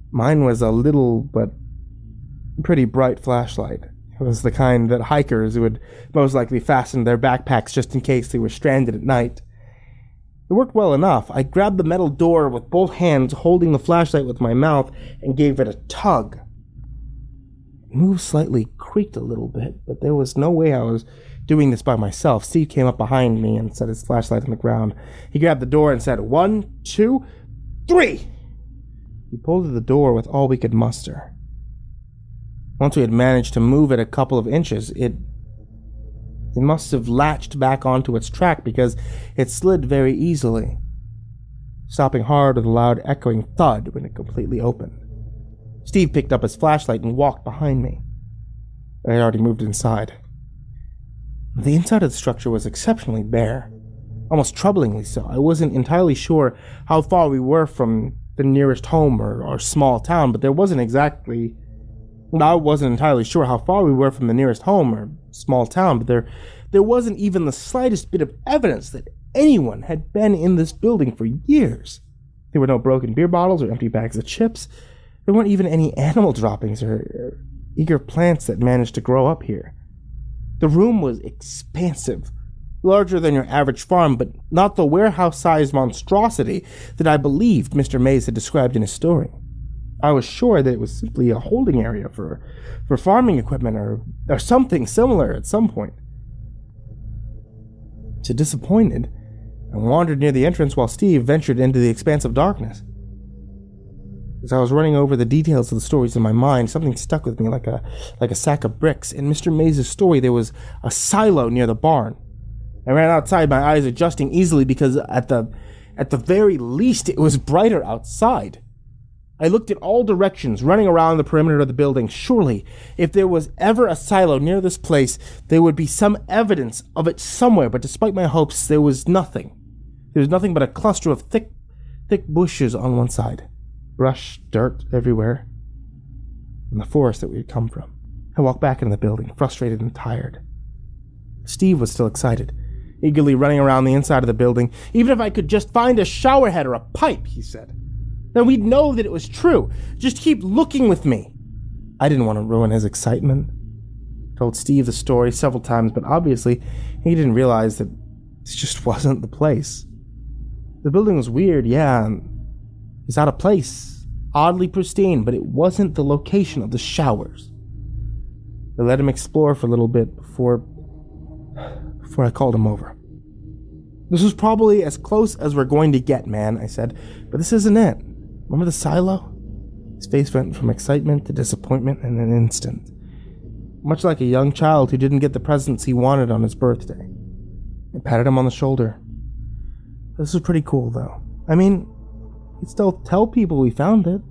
Speaker 1: Mine was a little but pretty bright flashlight. It was the kind that hikers would most likely fasten to their backpacks just in case they were stranded at night. It worked well enough. I grabbed the metal door with both hands, holding the flashlight with my mouth, and gave it a tug. It moved slightly, creaked a little bit, but there was no way I was doing this by myself. Steve came up behind me and set his flashlight on the ground. He grabbed the door and said, "One, two, three!" We pulled at the door with all we could muster. Once we had managed to move it a couple of inches, it it must have latched back onto its track because it slid very easily, stopping hard with a loud echoing thud when it completely opened. Steve picked up his flashlight and walked behind me. I had already moved inside. The inside of the structure was exceptionally bare, almost troublingly so. I wasn't entirely sure how far we were from the nearest home or, or small town, but there wasn't exactly... I wasn't entirely sure how far we were from the nearest home or small town, but there, there wasn't even the slightest bit of evidence that anyone had been in this building for years. There were no broken beer bottles or empty bags of chips. There weren't even any animal droppings or, or eager plants that managed to grow up here. The room was expansive, larger than your average farm, but not the warehouse-sized monstrosity that I believed Mister Mays had described in his story. I was sure that it was simply a holding area for, for farming equipment or, or something similar at some point. So disappointed, I wandered near the entrance while Steve ventured into the expanse of darkness. As I was running over the details of the stories in my mind, something stuck with me like a like a sack of bricks. In Mister Mays' story, there was a silo near the barn. I ran outside, my eyes adjusting easily because at the at the very least it was brighter outside. I looked in all directions, running around the perimeter of the building. Surely, if there was ever a silo near this place, there would be some evidence of it somewhere, but despite my hopes, there was nothing. There was nothing but a cluster of thick, thick bushes on one side. Brush, dirt everywhere, and the forest that we had come from. I walked back into the building, frustrated and tired. Steve was still excited, eagerly running around the inside of the building. Even if I could just find a shower head or a pipe, he said, then we'd know that it was true. Just keep looking with me. I didn't want to ruin his excitement. I told Steve the story several times, but obviously he didn't realize that this just wasn't the place. The building was weird, yeah, and it was out of place, oddly pristine, but it wasn't the location of the showers. I let him explore for a little bit before, before I called him over. "This is probably as close as we're going to get, man," I said, "but this isn't it. Remember the silo?" His face went from excitement to disappointment in an instant, much like a young child who didn't get the presents he wanted on his birthday. I patted him on the shoulder. "This is pretty cool, though. I mean, you'd still tell people we found it."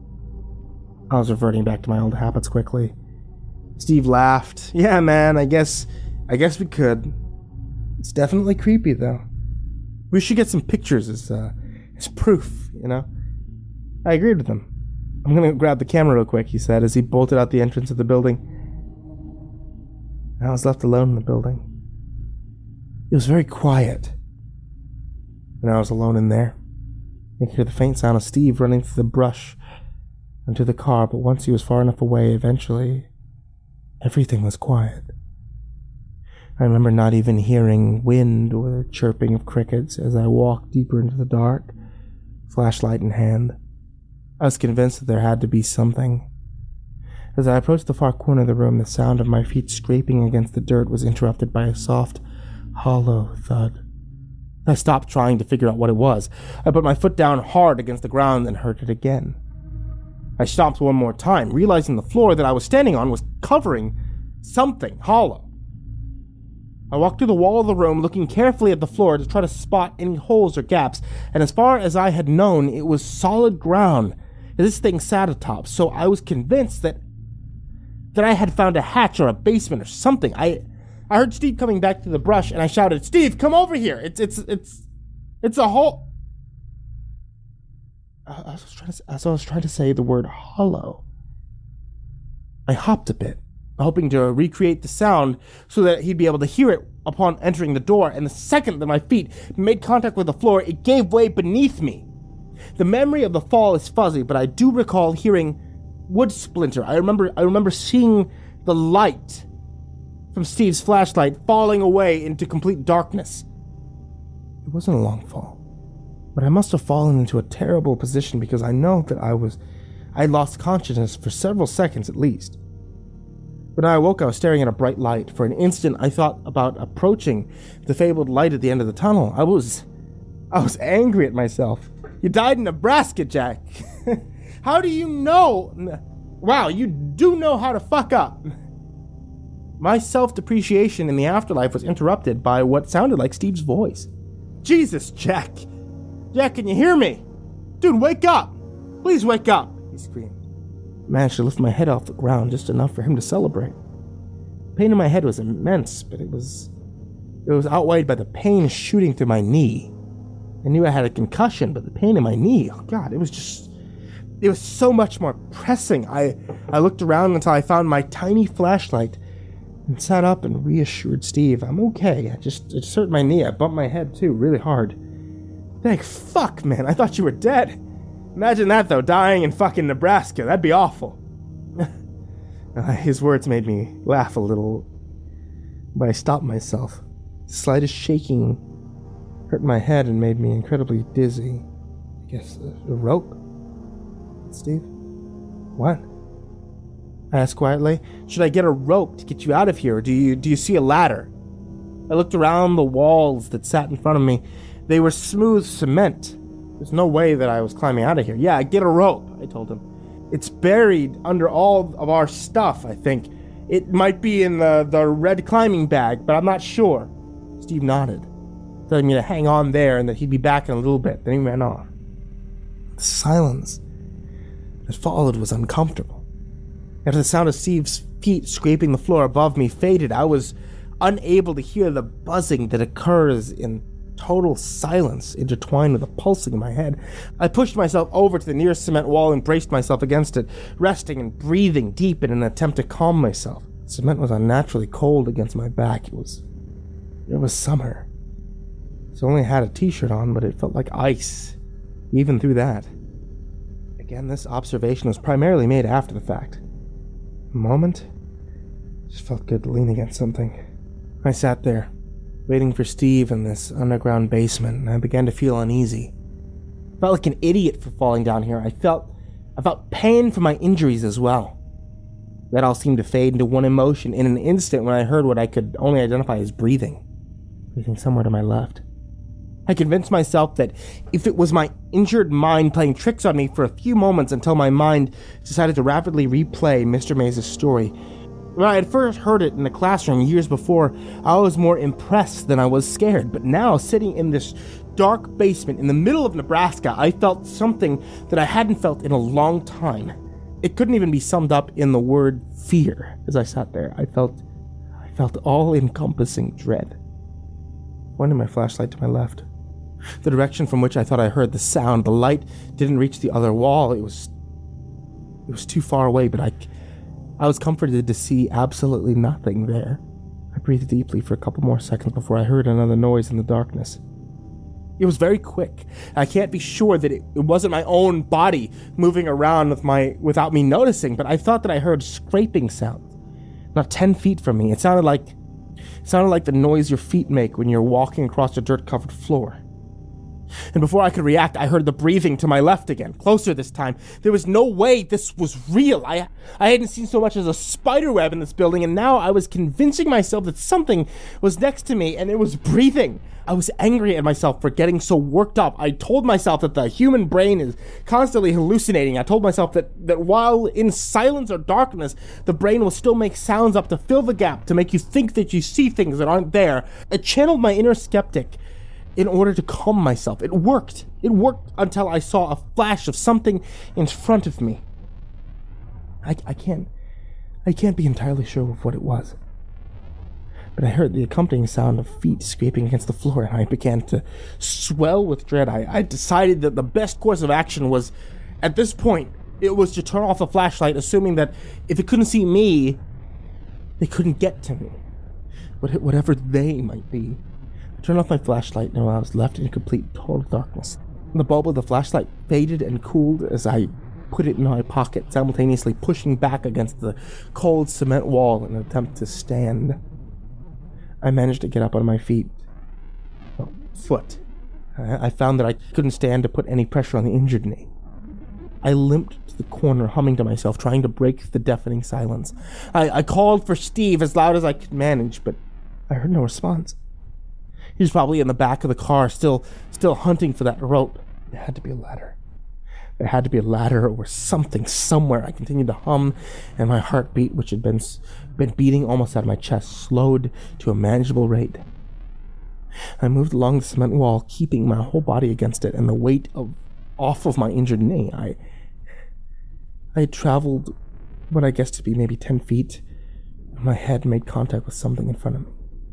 Speaker 1: I was reverting back to my old habits quickly. Steve laughed. "Yeah, man, I guess, I guess we could. It's definitely creepy, though. We should get some pictures as, uh, as proof, you know?" I agreed with him. "I'm gonna grab the camera real quick," he said as he bolted out the entrance of the building. I was left alone in the building. It was very quiet. When I was alone in there, I could hear the faint sound of Steve running through the brush into the car, but once he was far enough away, eventually, everything was quiet. I remember not even hearing wind or the chirping of crickets as I walked deeper into the dark, flashlight in hand. I was convinced that there had to be something. As I approached the far corner of the room, the sound of my feet scraping against the dirt was interrupted by a soft, hollow thud. I stopped trying to figure out what it was. I put my foot down hard against the ground and heard it again. I stomped one more time, realizing the floor that I was standing on was covering something hollow. I walked through the wall of the room, looking carefully at the floor to try to spot any holes or gaps, and as far as I had known, it was solid ground this thing sat atop, so I was convinced that that I had found a hatch or a basement or something. I I heard Steve coming back to the brush, and I shouted, "Steve, come over here! It's it's it's it's a hole." I was trying to as I was trying to say the word hollow, I hopped a bit, hoping to recreate the sound so that he'd be able to hear it upon entering the door, and the second that my feet made contact with the floor, it gave way beneath me. The memory of the fall is fuzzy, but I do recall hearing wood splinter. I remember I remember seeing the light from Steve's flashlight falling away into complete darkness. It wasn't a long fall, but I must have fallen into a terrible position because I know that I was I lost consciousness for several seconds at least. When I awoke, I was staring at a bright light. For an instant, I thought about approaching the fabled light at the end of the tunnel. I was... I was angry at myself. You died in Nebraska, Jack. How do you know? Wow, you do know how to fuck up. My self-depreciation in the afterlife was interrupted by what sounded like Steve's voice. Jesus, Jack. Jack, can you hear me? Dude, wake up. Please wake up, he screamed. I managed to lift my head off the ground just enough for him to celebrate. The pain in my head was immense, but it was it was outweighed by the pain shooting through my knee. I knew I had a concussion, but the pain in my knee, oh God, it was just, it was so much more pressing. I, I looked around until I found my tiny flashlight and sat up and reassured Steve, I'm okay. I just, it just hurt my knee. I bumped my head too, really hard. Thank fuck, man. I thought you were dead. Imagine that, though, dying in fucking Nebraska. That'd be awful. uh, his words made me laugh a little, but I stopped myself. The slightest shaking hurt my head and made me incredibly dizzy. I guess a, a rope? Steve? What? I asked quietly. Should I get a rope to get you out of here, or do you, do you see a ladder? I looked around the walls that sat in front of me. They were smooth cement. There's no way that I was climbing out of here. Yeah, get a rope, I told him. It's buried under all of our stuff, I think. It might be in the, the red climbing bag, but I'm not sure. Steve nodded, telling me to hang on there and that he'd be back in a little bit. Then he ran off. The silence that followed was uncomfortable. After the sound of Steve's feet scraping the floor above me faded, I was unable to hear the buzzing that occurs in total silence intertwined with the pulsing in my head. I pushed myself over to the nearest cement wall and braced myself against it, resting and breathing deep in an attempt to calm myself. The cement was unnaturally cold against my back. It was... It was summer. So I only had a t-shirt on, but it felt like ice, even through that. Again, this observation was primarily made after the fact. A moment, it just felt good to lean against something. I sat there, waiting for Steve in this underground basement, and I began to feel uneasy. I felt like an idiot for falling down here. I felt, I felt pain from my injuries as well. That all seemed to fade into one emotion in an instant when I heard what I could only identify as breathing. Breathing somewhere to my left. I convinced myself that if it was my injured mind playing tricks on me for a few moments until my mind decided to rapidly replay Mister Maze's story. When I had first heard it in the classroom years before, I was more impressed than I was scared. But now, sitting in this dark basement in the middle of Nebraska, I felt something that I hadn't felt in a long time. It couldn't even be summed up in the word fear. As I sat there, I felt, I felt all-encompassing dread. I pointed my flashlight to my left. The direction from which I thought I heard the sound. The light didn't reach the other wall. It was, it was too far away, but I... I was comforted to see absolutely nothing there. I breathed deeply for a couple more seconds before I heard another noise in the darkness. It was very quick. I can't be sure that it, it wasn't my own body moving around with my without me noticing, but I thought that I heard scraping sounds. Not ten feet from me. It sounded like it sounded like the noise your feet make when you're walking across a dirt-covered floor. And before I could react, I heard the breathing to my left again, closer this time. There was no way this was real. I I hadn't seen so much as a spider web in this building, and now I was convincing myself that something was next to me, and it was breathing. I was angry at myself for getting so worked up. I told myself that the human brain is constantly hallucinating. I told myself that, that while in silence or darkness, the brain will still make sounds up to fill the gap, to make you think that you see things that aren't there. I channeled my inner skeptic in order to calm myself. It worked. It worked until I saw a flash of something in front of me. I, I can't, I can't be entirely sure of what it was. But I heard the accompanying sound of feet scraping against the floor, and I began to swell with dread. I, I decided that the best course of action was, at this point, it was to turn off the flashlight, assuming that if it couldn't see me, they couldn't get to me. Whatever they might be. I turned off my flashlight, and I was left in complete total darkness. The bulb of the flashlight faded and cooled as I put it in my pocket, simultaneously pushing back against the cold cement wall in an attempt to stand. I managed to get up on my feet. Oh, foot. I found that I couldn't stand to put any pressure on the injured knee. I limped to the corner, humming to myself, trying to break the deafening silence. I, I called for Steve as loud as I could manage, but I heard no response. He was probably in the back of the car, still still hunting for that rope. There had to be a ladder. There had to be a ladder or something somewhere. I continued to hum, and my heartbeat, which had been, been beating almost out of my chest, slowed to a manageable rate. I moved along the cement wall, keeping my whole body against it and the weight of off of my injured knee. I, I had traveled what I guessed to be maybe ten feet, and my head made contact with something in front of me.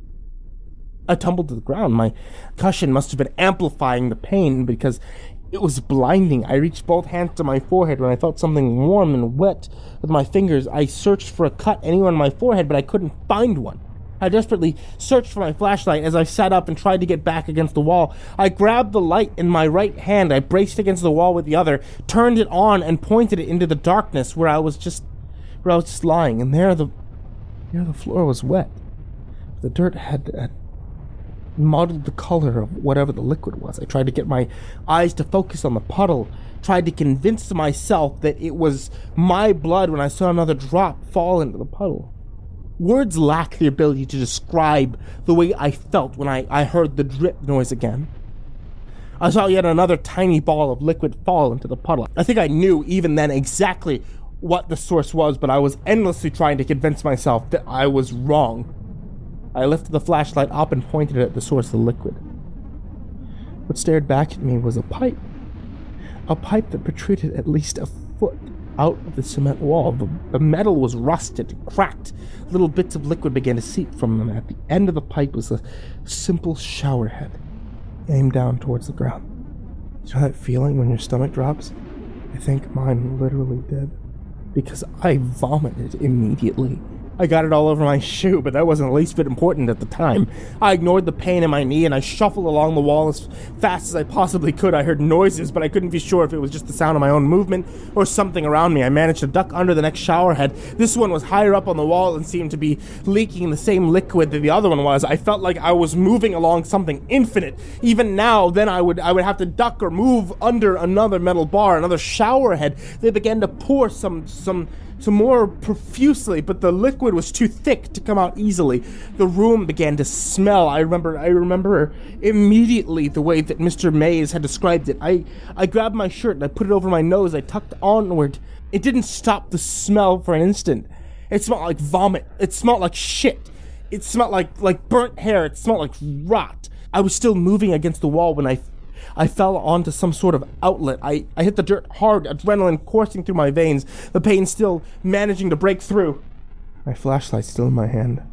Speaker 1: I tumbled to the ground. My concussion must have been amplifying the pain because it was blinding. I reached both hands to my forehead when I felt something warm and wet with my fingers. I searched for a cut anywhere on my forehead, but I couldn't find one. I desperately searched for my flashlight as I sat up and tried to get back against the wall. I grabbed the light in my right hand. I braced against the wall with the other, turned it on, and pointed it into the darkness where I was just, where I was just lying. And there, the, there the floor was wet. The dirt had, had mottled the color of whatever the liquid was. I tried to get my eyes to focus on the puddle, tried to convince myself that it was my blood when I saw another drop fall into the puddle. Words lack the ability to describe the way I felt when I, I heard the drip noise again. I saw yet another tiny ball of liquid fall into the puddle. I think I knew even then exactly what the source was, but I was endlessly trying to convince myself that I was wrong. I lifted the flashlight up and pointed it at the source of the liquid. What stared back at me was a pipe. A pipe that protruded at least a foot out of the cement wall. The, the metal was rusted, cracked. Little bits of liquid began to seep from them. At the end of the pipe was a simple shower head, aimed down towards the ground. You know that feeling when your stomach drops? I think mine literally did, because I vomited immediately. I got it all over my shoe, but that wasn't the least bit important at the time. I ignored the pain in my knee, and I shuffled along the wall as fast as I possibly could. I heard noises, but I couldn't be sure if it was just the sound of my own movement or something around me. I managed to duck under the next shower head. This one was higher up on the wall and seemed to be leaking the same liquid that the other one was. I felt like I was moving along something infinite. Even now, then I would I would have to duck or move under another metal bar, another shower head. They began to pour some some... some more profusely, but the liquid was too thick to come out easily. The room began to smell. I remember I remember immediately the way that Mister Mays had described it. I, I grabbed my shirt and I put it over my nose. I tucked onward. It didn't stop the smell for an instant. It smelled like vomit. It smelled like shit. It smelled like, like burnt hair. It smelled like rot. I was still moving against the wall when I I fell onto some sort of outlet. I, I hit the dirt hard, adrenaline coursing through my veins, the pain still managing to break through. My flashlight still in my hand.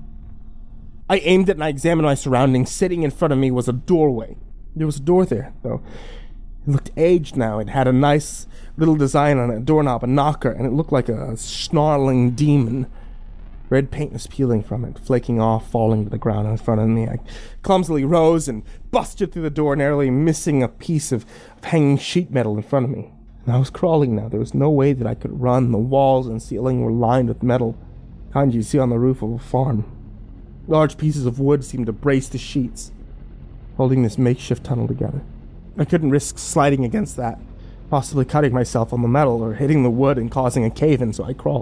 Speaker 1: I aimed it and I examined my surroundings. Sitting in front of me was a doorway. There was a door there, though. It looked aged now. It had a nice little design on it, a doorknob, a knocker, and it looked like a snarling demon. Red paint was peeling from it, flaking off, falling to the ground in front of me. I clumsily rose and busted through the door, narrowly missing a piece of, of hanging sheet metal in front of me. And I was crawling now. There was no way that I could run. The walls and ceiling were lined with metal, kind you see on the roof of a farm. Large pieces of wood seemed to brace the sheets, holding this makeshift tunnel together. I couldn't risk sliding against that, possibly cutting myself on the metal or hitting the wood and causing a cave-in, so I crawled.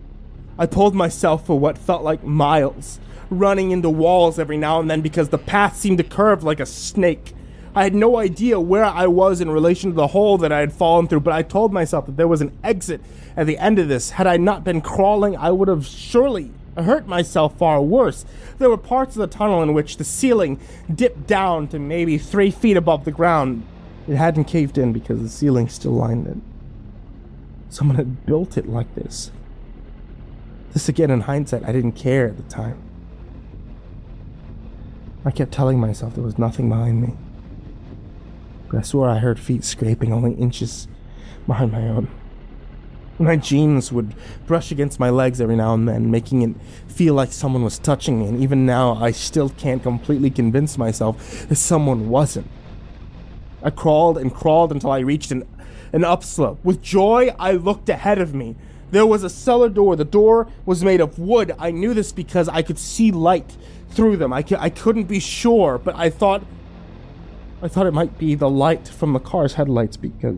Speaker 1: I pulled myself for what felt like miles, running into walls every now and then because the path seemed to curve like a snake. I had no idea where I was in relation to the hole that I had fallen through, but I told myself that there was an exit at the end of this. Had I not been crawling, I would have surely hurt myself far worse. There were parts of the tunnel in which the ceiling dipped down to maybe three feet above the ground. It hadn't caved in because the ceiling still lined it. Someone had built it like this. This again, in hindsight, I didn't care at the time. I kept telling myself there was nothing behind me. But I swore I heard feet scraping only inches behind my own. My jeans would brush against my legs every now and then, making it feel like someone was touching me, and even now I still can't completely convince myself that someone wasn't. I crawled and crawled until I reached an, an upslope. With joy, I looked ahead of me. There was a cellar door. The door was made of wood. I knew this because I could see light through them. I, c- I couldn't be sure, but I thought I thought it might be the light from the car's headlights because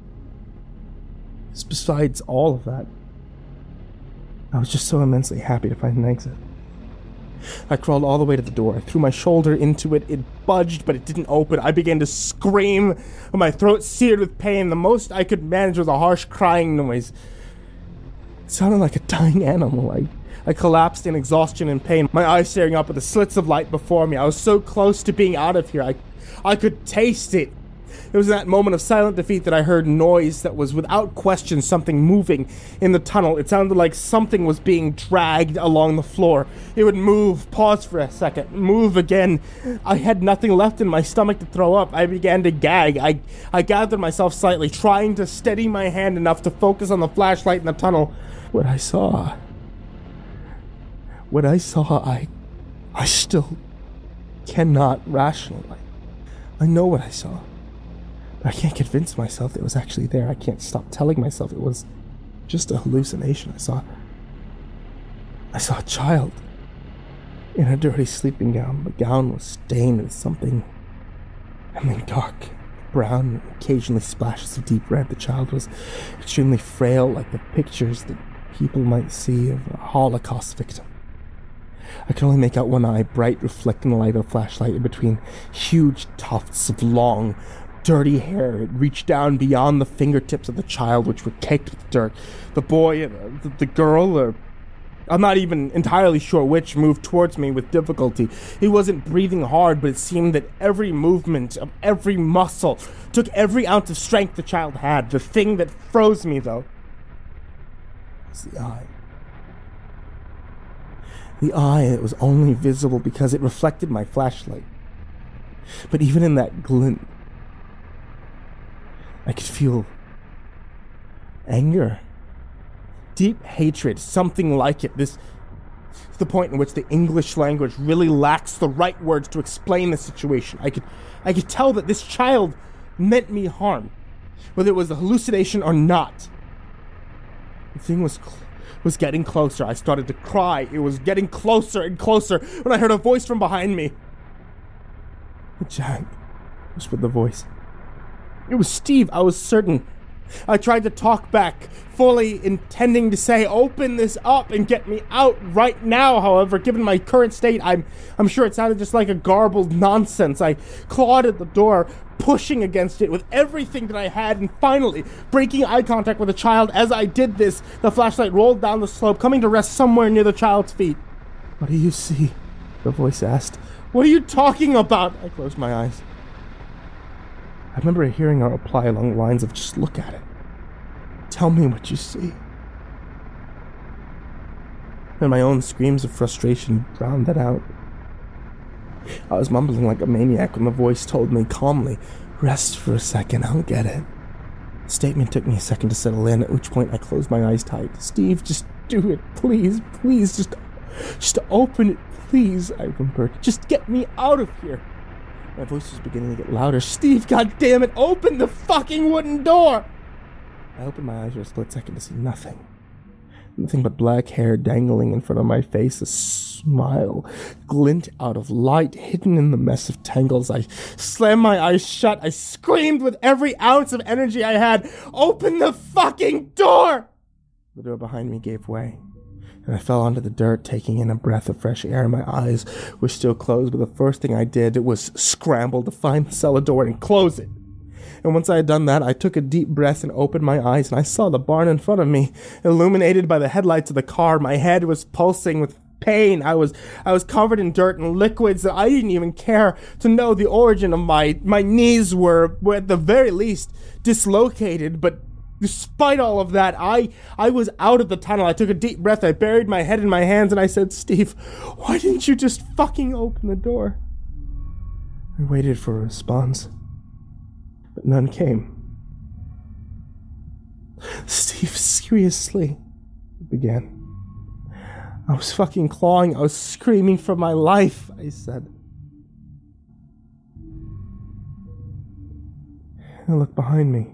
Speaker 1: besides all of that, I was just so immensely happy to find an exit. I crawled all the way to the door. I threw my shoulder into it. It budged, but it didn't open. I began to scream, my throat seared with pain. The most I could manage was a harsh crying noise. It sounded like a dying animal. I, I collapsed in exhaustion and pain, my eyes staring up at the slits of light before me. I was so close to being out of here. I, I could taste it. It was in that moment of silent defeat that I heard noise that was without question something moving in the tunnel. It sounded like something was being dragged along the floor. It would move, pause for a second, move again. I had nothing left in my stomach to throw up. I began to gag. I, I gathered myself slightly, trying to steady my hand enough to focus on the flashlight in the tunnel. What I saw... What I saw, I... I still cannot rationalize. I know what I saw. But I can't convince myself it was actually there. I can't stop telling myself it was just a hallucination. I saw... I saw a child in a dirty sleeping gown. The gown was stained with something, something dark, brown, and occasionally splashes of deep red. The child was extremely frail, like the pictures that people might see of a Holocaust victim. I could only make out one eye, bright, reflecting the light of a flashlight in between huge tufts of long, dirty hair. It reached down beyond the fingertips of the child, which were caked with dirt. The boy, uh, the, the girl, or I'm not even entirely sure which, moved towards me with difficulty. He wasn't breathing hard, but it seemed that every movement of every muscle took every ounce of strength the child had. The thing that froze me, though, was the eye. The eye that was only visible because it reflected my flashlight. But even in that glint, I could feel anger, deep hatred, something like it. This is the point in which the English language really lacks the right words to explain the situation. I could, I could tell that this child meant me harm, whether it was a hallucination or not. The thing was cl- was getting closer. I started to cry. It was getting closer and closer when I heard a voice from behind me. Jack, whispered the voice. It was Steve, I was certain. I tried to talk back, fully intending to say, open this up and get me out right now. However, given my current state, I'm I'm sure it sounded just like a garbled nonsense. I clawed at the door, pushing against it with everything that I had, and finally, breaking eye contact with the child. As I did this, the flashlight rolled down the slope, coming to rest somewhere near the child's feet. What do you see? The voice asked. What are you talking about? I closed my eyes. I remember hearing a reply along the lines of, just look at it. Tell me what you see. And my own screams of frustration drowned that out. I was mumbling like a maniac when the voice told me calmly, rest for a second, I'll get it. The statement took me a second to settle in, at which point I closed my eyes tight. Steve, just do it, please, please, just, just open it, please, I whimpered. Just get me out of here. My voice was beginning to get louder. Steve, goddammit, open the fucking wooden door! I opened my eyes for a split second to see nothing. Nothing but black hair dangling in front of my face, a smile, glint out of light, hidden in the mess of tangles. I slammed my eyes shut. I screamed with every ounce of energy I had, open the fucking door! The door behind me gave way, and I fell onto the dirt, taking in a breath of fresh air. My eyes were still closed, but the first thing I did was scramble to find the cellar door and close it. And once I had done that, I took a deep breath and opened my eyes, and I saw the barn in front of me, illuminated by the headlights of the car. My head was pulsing with pain. I was I was covered in dirt and liquids that I didn't even care to know the origin of. My, my knees were, were at the very least dislocated, but despite all of that, I, I was out of the tunnel. I took a deep breath, I buried my head in my hands, and I said, Steve, why didn't you just fucking open the door? I waited for a response, but none came. Steve, seriously, it began. I was fucking clawing, I was screaming for my life, I said. I looked behind me.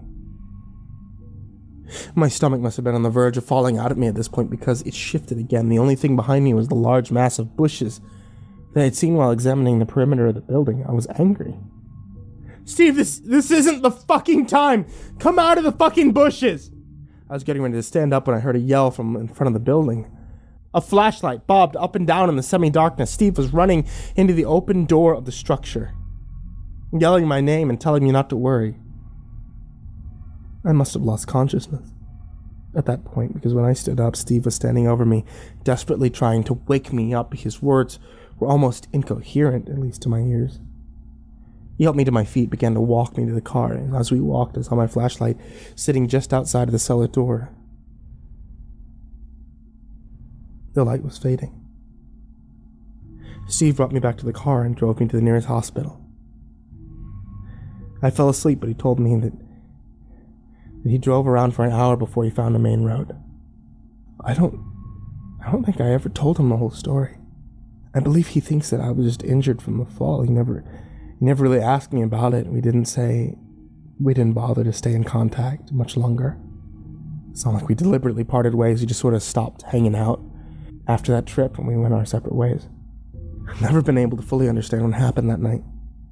Speaker 1: My stomach must have been on the verge of falling out at me at this point because it shifted again. The only thing behind me was the large mass of bushes that I had seen while examining the perimeter of the building. I was angry. Steve, this this isn't the fucking time! Come out of the fucking bushes! I was getting ready to stand up when I heard a yell from in front of the building. A flashlight bobbed up and down in the semi-darkness. Steve was running into the open door of the structure, yelling my name and telling me not to worry. I must have lost consciousness at that point, because when I stood up, Steve was standing over me, desperately trying to wake me up. His words were almost incoherent, at least to my ears. He helped me to my feet, began to walk me to the car, and as we walked, I saw my flashlight sitting just outside of the cellar door. The light was fading. Steve brought me back to the car and drove me to the nearest hospital. I fell asleep, but he told me that, that he drove around for an hour before he found a main road. I don't... I don't think I ever told him the whole story. I believe he thinks that I was just injured from the fall. He never... He never really asked me about it. We didn't say... We didn't bother to stay in contact much longer. It's not like we deliberately parted ways. We just sort of stopped hanging out after that trip and we went our separate ways. I've never been able to fully understand what happened that night.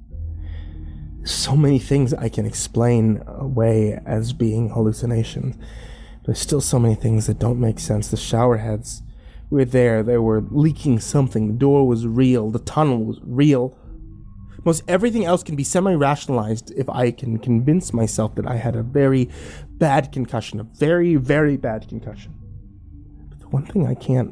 Speaker 1: So many things I can explain away as being hallucinations. There's still so many things that don't make sense. The shower heads were there. They were leaking something. The door was real. The tunnel was real. Most everything else can be semi-rationalized if I can convince myself that I had a very bad concussion. A very, very bad concussion. But the one thing I can't...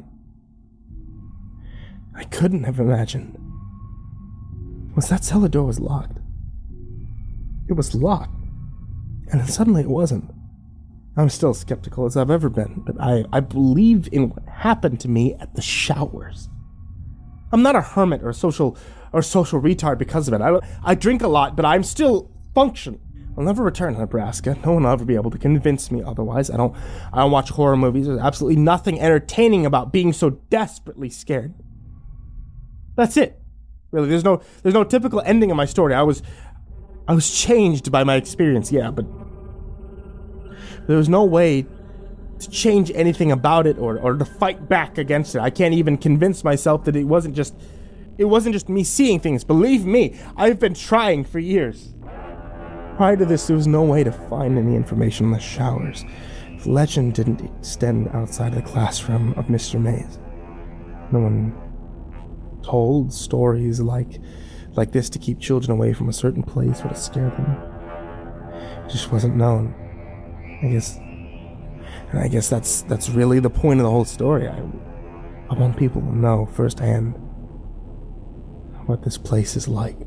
Speaker 1: I couldn't have imagined was that cellar door was locked. It was locked. And then suddenly it wasn't. I'm still as skeptical as I've ever been, but I, I believe in what happened to me at the showers. I'm not a hermit or a social or social retard because of it. I, I drink a lot, but I'm still functional. I'll never return to Nebraska. No one will ever be able to convince me otherwise. I don't I don't watch horror movies. There's absolutely nothing entertaining about being so desperately scared. That's it. Really, there's no there's no typical ending of my story. I was I was changed by my experience, yeah, but there was no way to change anything about it or, or to fight back against it. I can't even convince myself that it wasn't just it wasn't just me seeing things. Believe me, I've been trying for years. Prior to this, there was no way to find any information on the showers. The legend didn't extend outside of the classroom of Mister Mays. No one told stories like like this to keep children away from a certain place or to scare them. It just wasn't known. I guess, and I guess that's that's really the point of the whole story. I, I want people to know firsthand what this place is like.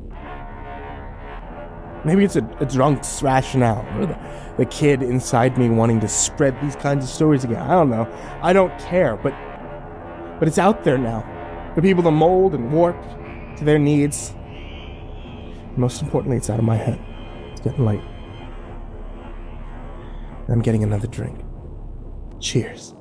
Speaker 1: Maybe it's a, a drunk's rationale, or the, the kid inside me wanting to spread these kinds of stories again. I don't know. I don't care, but but it's out there now for people to mold and warp to their needs. Most importantly, it's out of my head. It's getting late. I'm getting another drink. Cheers.